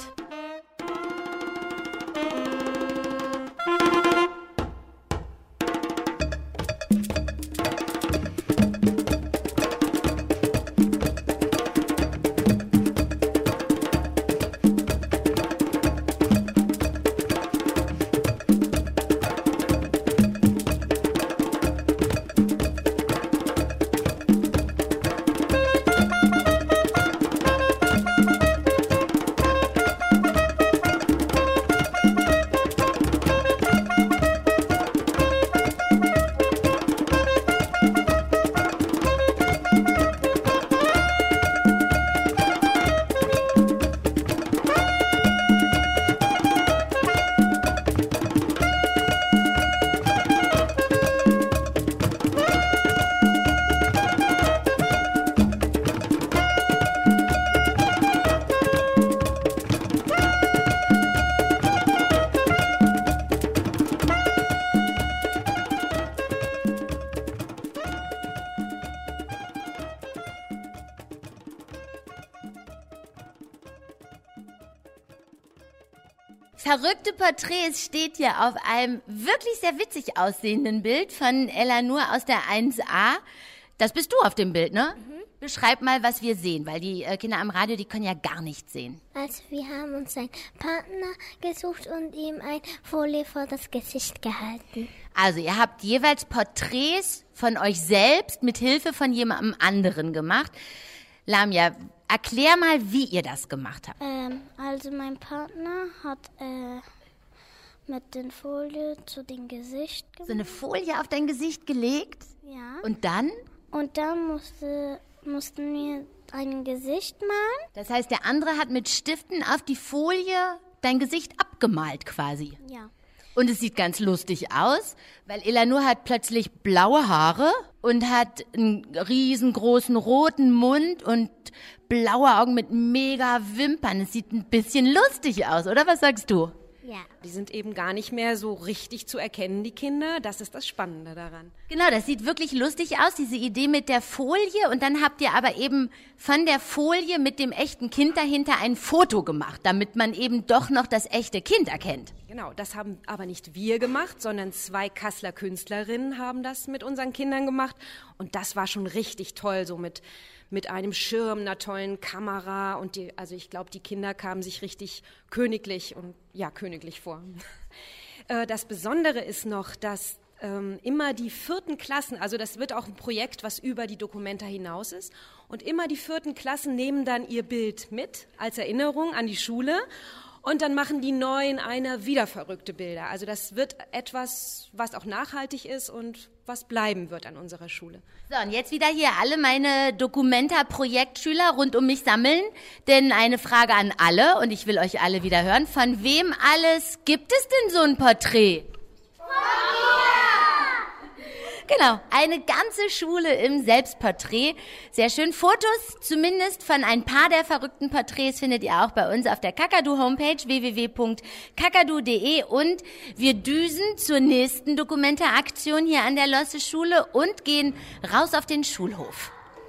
Verrückte Porträts steht hier auf einem wirklich sehr witzig aussehenden Bild von Elanur aus der eins a. Das bist du auf dem Bild, ne? Mhm. Beschreib mal, was wir sehen, weil die äh, Kinder am Radio, die können ja gar nichts sehen. Also wir haben uns einen Partner gesucht und ihm eine Folie vor das Gesicht gehalten. Also ihr habt jeweils Porträts von euch selbst mit Hilfe von jemandem anderen gemacht. Lamia, erklär mal, wie ihr das gemacht habt. Ähm, also mein Partner hat äh, mit den Folie zu dem Gesicht gemacht. So eine Folie auf dein Gesicht gelegt? Ja. Und dann? Und dann musste, mussten wir ein Gesicht malen. Das heißt, der andere hat mit Stiften auf die Folie dein Gesicht abgemalt quasi. Ja. Und es sieht ganz lustig aus, weil Elanur hat plötzlich blaue Haare und hat einen riesengroßen roten Mund und blaue Augen mit mega Wimpern. Es sieht ein bisschen lustig aus, oder? Was sagst du? Ja. Die sind eben gar nicht mehr so richtig zu erkennen, die Kinder. Das ist das Spannende daran. Genau, das sieht wirklich lustig aus, diese Idee mit der Folie. Und dann habt ihr aber eben von der Folie mit dem echten Kind dahinter ein Foto gemacht, damit man eben doch noch das echte Kind erkennt. Genau, das haben aber nicht wir gemacht, sondern zwei Kasseler Künstlerinnen haben das mit unseren Kindern gemacht. Und das war schon richtig toll, so mit, mit einem Schirm, einer tollen Kamera. Und die, also ich glaube, die Kinder kamen sich richtig königlich und ja, königlich vor. Das Besondere ist noch, dass ähm, immer die vierten Klassen, also das wird auch ein Projekt, was über die Documenta hinaus ist, und immer die vierten Klassen nehmen dann ihr Bild mit als Erinnerung an die Schule. Und dann machen die Neuen einer wieder verrückte Bilder. Also das wird etwas, was auch nachhaltig ist und was bleiben wird an unserer Schule. So, und jetzt wieder hier alle meine Documenta-Projektschüler rund um mich sammeln. Denn eine Frage an alle, und ich will euch alle wieder hören. Von wem alles gibt es denn so ein Porträt? Von mir! Genau, eine ganze Schule im Selbstporträt. Sehr schön. Fotos zumindest von ein paar der verrückten Porträts findet ihr auch bei uns auf der Kakadu-Homepage w w w punkt kakadu punkt d e. Und wir düsen zur nächsten Documenta-Aktion hier an der Losse-Schule und gehen raus auf den Schulhof.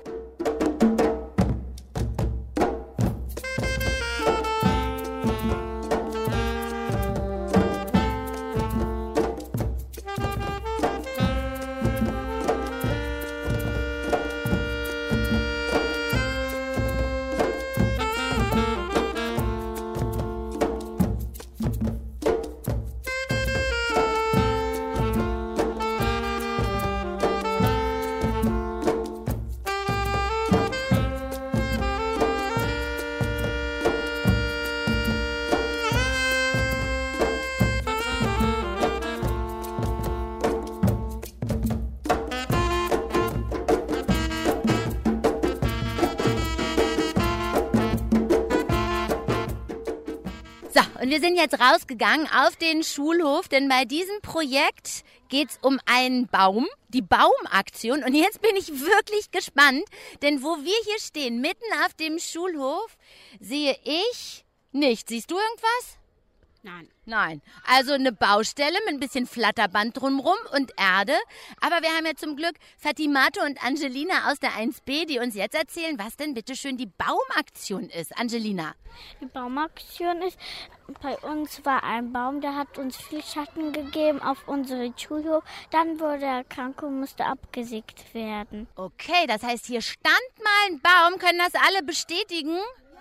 So, und wir sind jetzt rausgegangen auf den Schulhof, denn bei diesem Projekt geht's um einen Baum, die Baumaktion. Und jetzt bin ich wirklich gespannt, denn wo wir hier stehen, mitten auf dem Schulhof, sehe ich nichts. Siehst du irgendwas? Nein. Nein. Also eine Baustelle mit ein bisschen Flatterband drumrum und Erde. Aber wir haben ja zum Glück Fatimate und Angelina aus der eins b, die uns jetzt erzählen, was denn bitteschön die Baumaktion ist. Angelina. Die Baumaktion ist, bei uns war ein Baum, der hat uns viel Schatten gegeben auf unsere Schulhof. Dann wurde er krank und musste abgesägt werden. Okay, das heißt, hier stand mal ein Baum. Können das alle bestätigen?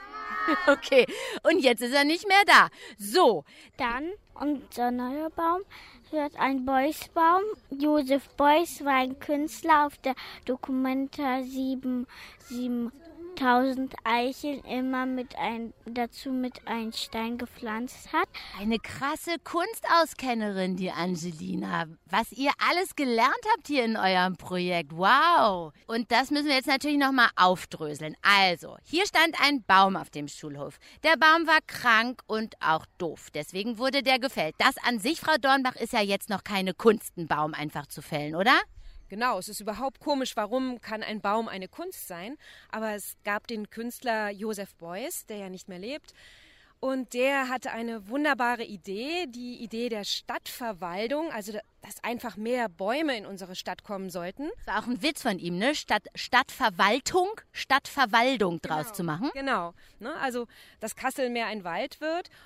Okay, und jetzt ist er nicht mehr da. So. Dann, unser neuer Baum wird ein Beuys-Baum. Josef Beuys war ein Künstler auf der Documenta sieben, siebentausend Eicheln immer mit ein, dazu mit einem Stein gepflanzt hat. Eine krasse Kunstauskennerin, die Angelina. Was ihr alles gelernt habt hier in eurem Projekt. Wow. Und das müssen wir jetzt natürlich nochmal aufdröseln. Also, hier stand ein Baum auf dem Schulhof. Der Baum war krank und auch doof. Deswegen wurde der gefällt. Das an sich, Frau Dornbach, ist ja jetzt noch keine Kunst, einen Baum einfach zu fällen, oder? Genau, es ist überhaupt komisch, warum kann ein Baum eine Kunst sein? Aber es gab den Künstler Josef Beuys, der ja nicht mehr lebt. Und der hatte eine wunderbare Idee, die Idee der Stadtverwaltung, also dass einfach mehr Bäume in unsere Stadt kommen sollten. Das war auch ein Witz von ihm, ne? Stadt, Stadtverwaltung, Stadtverwaltung draus genau, zu machen. Genau, ne? Also dass Kassel mehr ein Wald wird.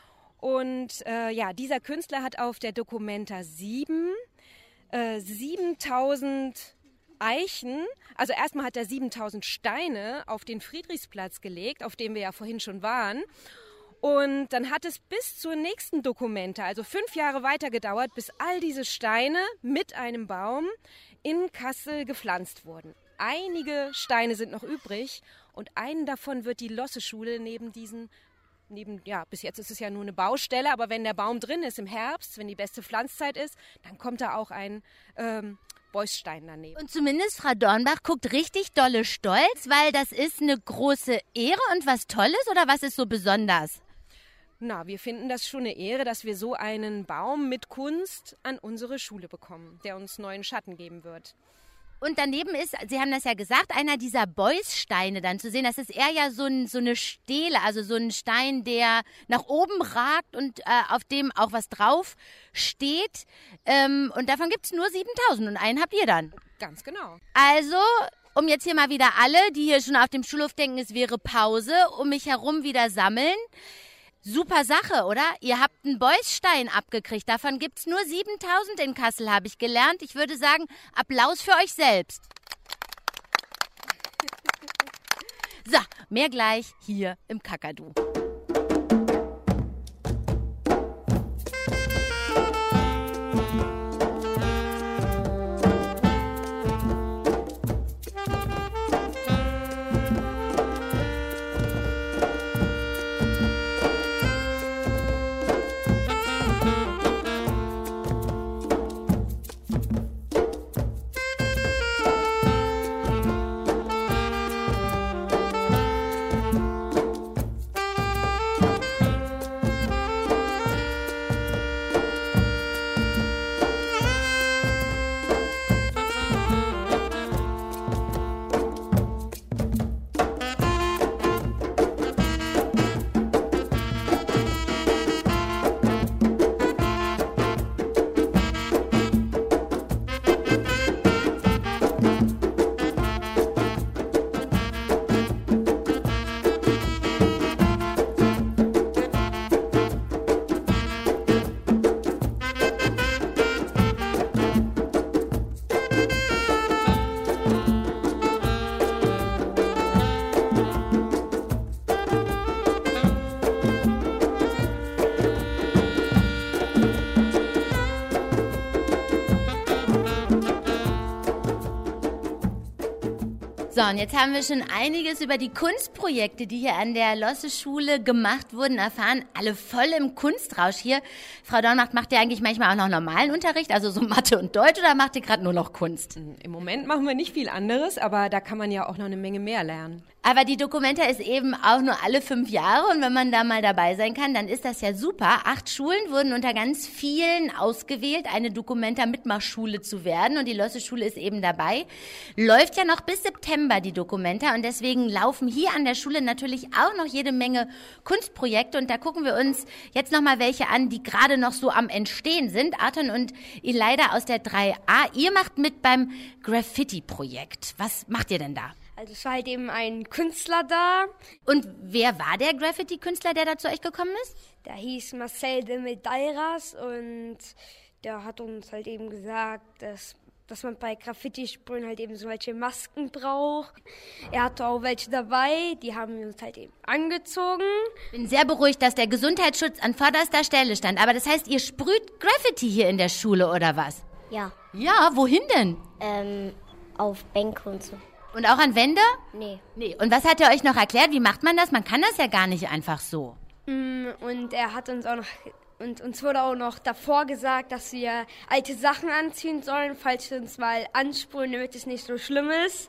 Und äh, ja, dieser Künstler hat auf der Documenta sieben äh, siebentausend Eichen, also erstmal hat er siebentausend Steine auf den Friedrichsplatz gelegt, auf dem wir ja vorhin schon waren. Und dann hat es bis zur nächsten Documenta, also fünf Jahre weiter gedauert, bis all diese Steine mit einem Baum in Kassel gepflanzt wurden. Einige Steine sind noch übrig und einen davon wird die Losse-Schule neben diesen Neben, ja, bis jetzt ist es ja nur eine Baustelle, aber wenn der Baum drin ist im Herbst, wenn die beste Pflanzzeit ist, dann kommt da auch ein ähm, Beuysstein daneben. Und zumindest Frau Dornbach guckt richtig dolle stolz, weil das ist eine große Ehre und was Tolles, oder was ist so besonders? Na, wir finden das schon eine Ehre, dass wir so einen Baum mit Kunst an unsere Schule bekommen, der uns neuen Schatten geben wird. Und daneben ist, Sie haben das ja gesagt, einer dieser Beuyssteine dann zu sehen. Das ist eher ja so, ein, so eine Stele, also so ein Stein, der nach oben ragt und äh, auf dem auch was drauf steht. Ähm, und davon gibt es nur siebentausend und einen habt ihr dann. Ganz genau. Also, um jetzt hier mal wieder alle, die hier schon auf dem Schulhof denken, es wäre Pause, um mich herum wieder sammeln. Super Sache, oder? Ihr habt einen Beuysstein abgekriegt. Davon gibt es nur siebentausend in Kassel, habe ich gelernt. Ich würde sagen, Applaus für euch selbst. So, mehr gleich hier im Kakadu. So, und jetzt haben wir schon einiges über die Kunstprojekte, die hier an der Losse-Schule gemacht wurden, erfahren. Alle voll im Kunstrausch hier. Frau Dornbach, macht ihr eigentlich manchmal auch noch normalen Unterricht, also so Mathe und Deutsch, oder macht ihr gerade nur noch Kunst? Im Moment machen wir nicht viel anderes, aber da kann man ja auch noch eine Menge mehr lernen. Aber die Documenta ist eben auch nur alle fünf Jahre und wenn man da mal dabei sein kann, dann ist das ja super. Acht Schulen wurden unter ganz vielen ausgewählt, eine Documenta-Mitmachschule zu werden und die Losse-Schule ist eben dabei. Läuft ja noch bis September die Documenta und deswegen laufen hier an der Schule natürlich auch noch jede Menge Kunstprojekte und da gucken wir uns jetzt nochmal welche an, die gerade noch so am Entstehen sind. Arton und Ileida aus der drei a, ihr macht mit beim Graffiti-Projekt. Was macht ihr denn da? Also es war halt eben ein Künstler da. Und wer war der Graffiti-Künstler, der da zu euch gekommen ist? Der hieß Marcel de Medeiras und der hat uns halt eben gesagt, dass, dass man bei Graffiti-Sprühen halt eben so welche Masken braucht. Er hatte auch welche dabei, die haben wir uns halt eben angezogen. Bin sehr beruhigt, dass der Gesundheitsschutz an vorderster Stelle stand. Aber das heißt, ihr sprüht Graffiti hier in der Schule, oder was? Ja. Ja, wohin denn? Ähm, auf Bänke und so. Und auch an Wände? Nee. Nee. Und was hat er euch noch erklärt? Wie macht man das? Man kann das ja gar nicht einfach so. Und er hat uns auch noch, und uns wurde auch noch davor gesagt, dass wir alte Sachen anziehen sollen, falls wir uns mal ansprühen, damit es nicht so schlimm ist.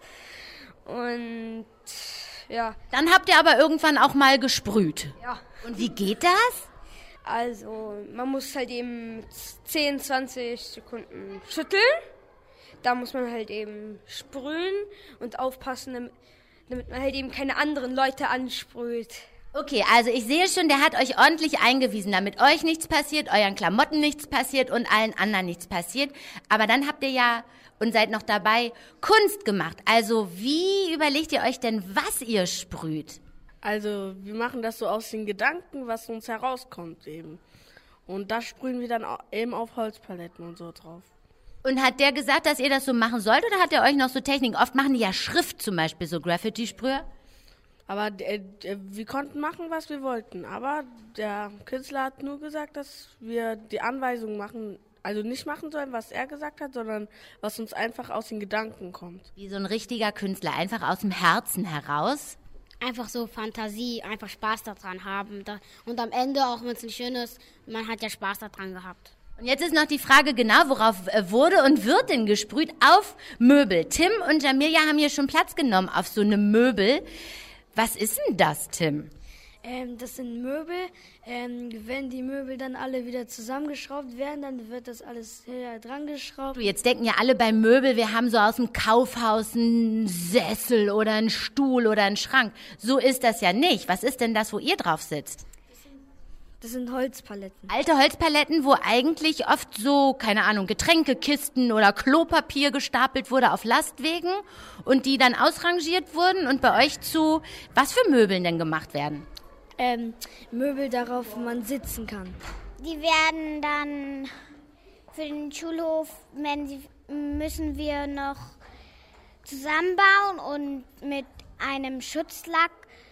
Und ja. Dann habt ihr aber irgendwann auch mal gesprüht. Ja. Und wie geht das? Also, man muss halt eben zehn, zwanzig Sekunden schütteln. Da muss man halt eben sprühen und aufpassen, damit, damit man halt eben keine anderen Leute ansprüht. Okay, also ich sehe schon, der hat euch ordentlich eingewiesen, damit euch nichts passiert, euren Klamotten nichts passiert und allen anderen nichts passiert. Aber dann habt ihr ja und seid noch dabei Kunst gemacht. Also wie überlegt ihr euch denn, was ihr sprüht? Also wir machen das so aus den Gedanken, was uns herauskommt eben. Und das sprühen wir dann eben auf Holzpaletten und so drauf. Und hat der gesagt, dass ihr das so machen sollt, oder hat er euch noch so Techniken? Oft machen die ja Schrift zum Beispiel, so Graffiti-Sprüher. Aber äh, wir konnten machen, was wir wollten. Aber der Künstler hat nur gesagt, dass wir die Anweisungen machen, also nicht machen sollen, was er gesagt hat, sondern was uns einfach aus den Gedanken kommt. Wie so ein richtiger Künstler, einfach aus dem Herzen heraus. Einfach so Fantasie, einfach Spaß daran haben. Und am Ende, auch wenn es nicht schön ist, man hat ja Spaß daran gehabt. Und jetzt ist noch die Frage genau, worauf wurde und wird denn gesprüht? Auf Möbel. Tim und Jamilia haben hier schon Platz genommen auf so einem Möbel. Was ist denn das, Tim? Ähm, das sind Möbel. Ähm, wenn die Möbel dann alle wieder zusammengeschraubt werden, dann wird das alles hier dran geschraubt. Du, jetzt denken ja alle bei Möbel, wir haben so aus dem Kaufhaus einen Sessel oder einen Stuhl oder einen Schrank. So ist das ja nicht. Was ist denn das, wo ihr drauf sitzt? Das sind Holzpaletten. Alte Holzpaletten, wo eigentlich oft so, keine Ahnung, Getränkekisten oder Klopapier gestapelt wurde auf Lastwegen und die dann ausrangiert wurden und bei euch zu was für Möbeln denn gemacht werden? Ähm, Möbel, darauf man sitzen kann. Die werden dann für den Schulhof, müssen wir noch zusammenbauen und mit einem Schutzlack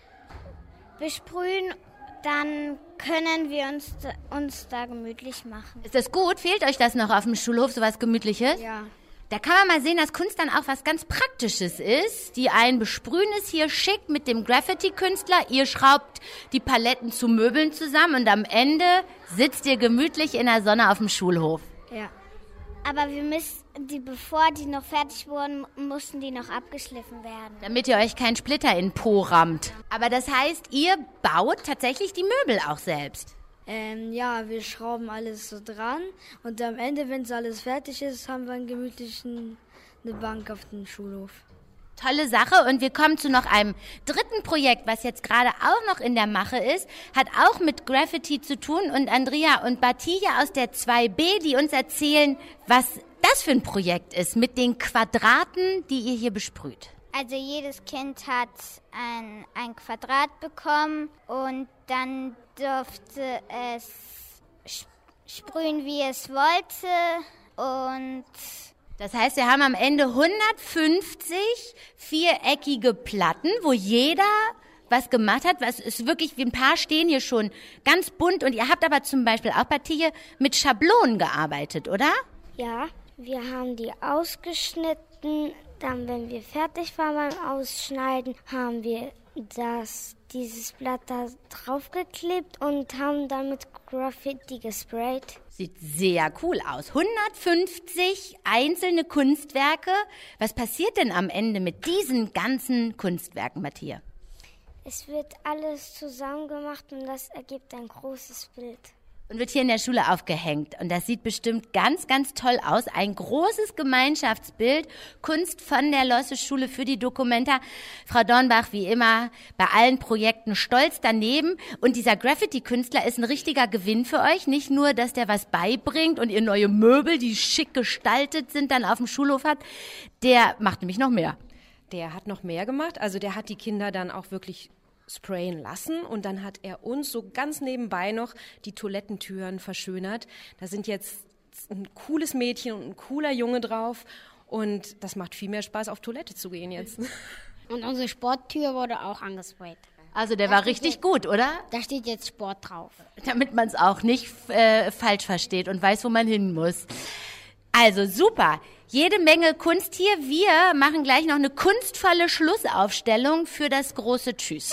besprühen. Dann können wir uns, uns da gemütlich machen. Ist das gut? Fehlt euch das noch auf dem Schulhof, sowas Gemütliches? Ja. Da kann man mal sehen, dass Kunst dann auch was ganz Praktisches ist. Die einen besprühen es hier schick mit dem Graffiti-Künstler. Ihr schraubt die Paletten zu Möbeln zusammen und am Ende sitzt ihr gemütlich in der Sonne auf dem Schulhof. Ja. Aber wir müssen die, bevor die noch fertig wurden, mussten die noch abgeschliffen werden. Damit ihr euch keinen Splitter in den Po rammt. Aber das heißt, ihr baut tatsächlich die Möbel auch selbst? Ähm, ja, wir schrauben alles so dran und am Ende, wenn es alles fertig ist, haben wir einen gemütlichen, eine Bank auf dem Schulhof. Tolle Sache, und wir kommen zu noch einem dritten Projekt, was jetzt gerade auch noch in der Mache ist, hat auch mit Graffiti zu tun, und Andrea und Batija aus der zwei B, die uns erzählen, was das für ein Projekt ist mit den Quadraten, die ihr hier besprüht. Also jedes Kind hat ein, ein Quadrat bekommen und dann durfte es sprühen, wie es wollte, und das heißt, wir haben am Ende hundertfünfzig viereckige Platten, wo jeder was gemacht hat. Was ist wirklich, wie ein paar stehen hier schon ganz bunt. Und ihr habt aber zum Beispiel auch Batija mit Schablonen gearbeitet, oder? Ja, wir haben die ausgeschnitten. Dann, wenn wir fertig waren beim Ausschneiden, haben wir das, dieses Blatt da draufgeklebt und haben damit Graffiti gesprayt. Sieht sehr cool aus. hundertfünfzig einzelne Kunstwerke. Was passiert denn am Ende mit diesen ganzen Kunstwerken, Batija? Es wird alles zusammen gemacht und das ergibt ein großes Bild. Und wird hier in der Schule aufgehängt. Und das sieht bestimmt ganz, ganz toll aus. Ein großes Gemeinschaftsbild. Kunst von der Losse Schule für die Documenta. Frau Dornbach, wie immer, bei allen Projekten stolz daneben. Und dieser Graffiti-Künstler ist ein richtiger Gewinn für euch. Nicht nur, dass der was beibringt und ihr neue Möbel, die schick gestaltet sind, dann auf dem Schulhof hat. Der macht nämlich noch mehr. Der hat noch mehr gemacht. Also der hat die Kinder dann auch wirklich sprayen lassen, und dann hat er uns so ganz nebenbei noch die Toilettentüren verschönert. Da sind jetzt ein cooles Mädchen und ein cooler Junge drauf, und das macht viel mehr Spaß, auf Toilette zu gehen jetzt. Und unsere Sporttür wurde auch angesprayt. Also der war richtig gut, oder? Da steht jetzt Sport drauf. Damit man es auch nicht äh, falsch versteht und weiß, wo man hin muss. Also super, jede Menge Kunst hier. Wir machen gleich noch eine kunstvolle Schlussaufstellung für das große Tschüss.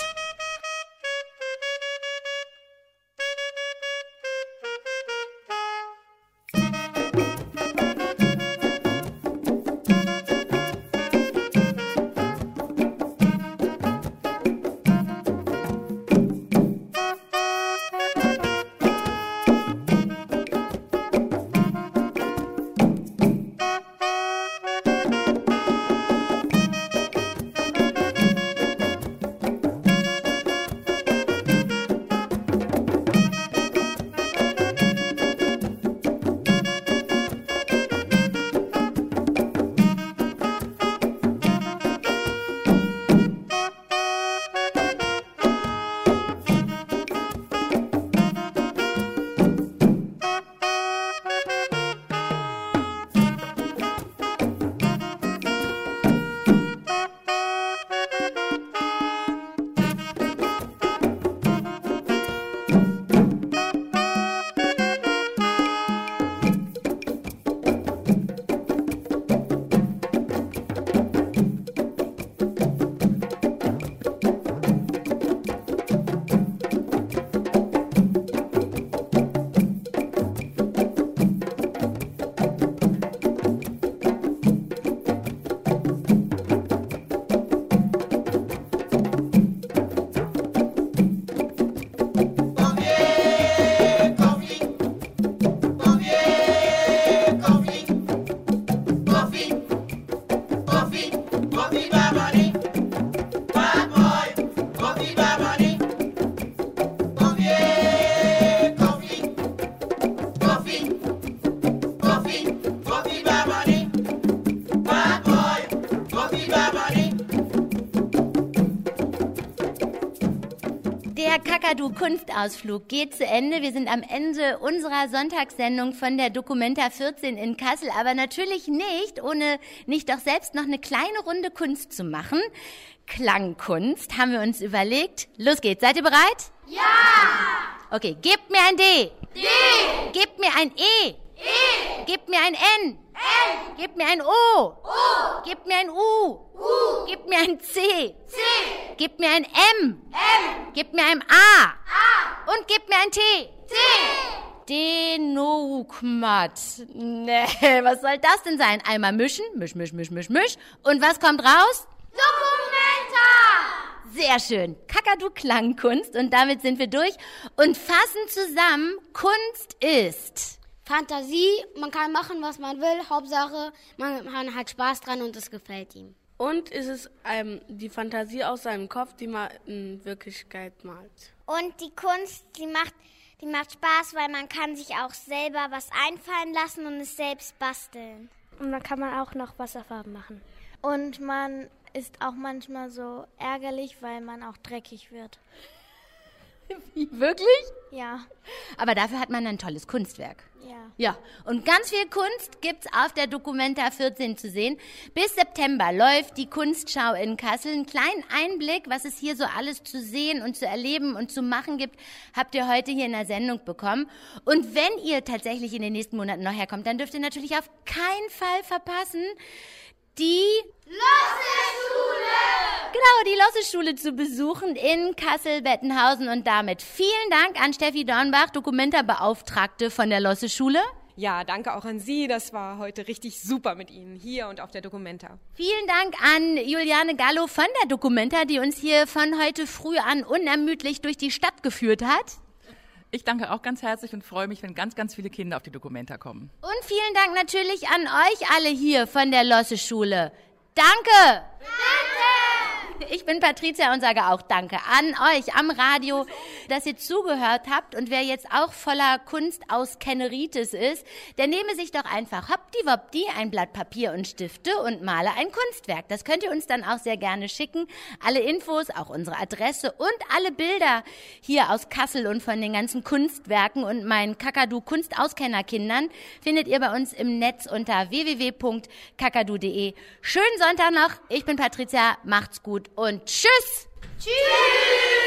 Kakadu Kunstausflug geht zu Ende. Wir sind am Ende unserer Sonntagssendung von der Documenta vierzehn in Kassel. Aber natürlich nicht, ohne nicht doch selbst noch eine kleine Runde Kunst zu machen. Klangkunst haben wir uns überlegt. Los geht's. Seid ihr bereit? Ja! Okay, gebt mir ein D. D. Gebt mir ein E. E. Gebt mir ein N. N. Gebt mir ein O. O. Gebt mir ein U. U. Gebt mir ein C. C. Gebt mir ein M. M. Gebt mir ein A. A. Und gebt mir ein T. T. Denokmat. Nee, was soll das denn sein? Einmal mischen, misch, misch, misch, misch, misch. Und was kommt raus? Documenta. Sehr schön. Kakadu Klangkunst. Und damit sind wir durch und fassen zusammen, Kunst ist Fantasie, man kann machen, was man will. Hauptsache, man, man hat Spaß dran und es gefällt ihm. Und ist es ähm, die Fantasie aus seinem Kopf, die man in Wirklichkeit malt. Und die Kunst, die macht, die macht Spaß, weil man kann sich auch selber was einfallen lassen und es selbst basteln. Und dann kann man auch noch Wasserfarben machen. Und man ist auch manchmal so ärgerlich, weil man auch dreckig wird. Wirklich? Ja. Aber dafür hat man ein tolles Kunstwerk. Ja. Ja, und ganz viel Kunst gibt's auf der Documenta vierzehn zu sehen. Bis September läuft die Kunstschau in Kassel. Einen kleinen Einblick, was es hier so alles zu sehen und zu erleben und zu machen gibt, habt ihr heute hier in der Sendung bekommen. Und wenn ihr tatsächlich in den nächsten Monaten noch herkommt, dann dürft ihr natürlich auf keinen Fall verpassen, die Losseschule! Genau, die Losseschule zu besuchen in Kassel-Bettenhausen. Und damit vielen Dank an Steffi Dornbach, Documenta-Beauftragte von der Losseschule. Ja, danke auch an Sie. Das war heute richtig super mit Ihnen hier und auf der Documenta. Vielen Dank an Juliane Gallo von der Documenta, die uns hier von heute früh an unermüdlich durch die Stadt geführt hat. Ich danke auch ganz herzlich und freue mich, wenn ganz, ganz viele Kinder auf die Documenta kommen. Und vielen Dank natürlich an euch alle hier von der Losseschule. Danke! Danke! Ich bin Patricia und sage auch Danke an euch am Radio, dass ihr zugehört habt. Und wer jetzt auch voller Kunst aus Kenneritis ist, der nehme sich doch einfach hoppdiwoppdi ein Blatt Papier und Stifte und male ein Kunstwerk. Das könnt ihr uns dann auch sehr gerne schicken. Alle Infos, auch unsere Adresse und alle Bilder hier aus Kassel und von den ganzen Kunstwerken und meinen Kakadu Kunstauskennerkindern findet ihr bei uns im Netz unter w w w punkt kakadu punkt de. Schönen Sonntag noch. Ich bin Patricia. Macht's gut und tschüss. Tschüss.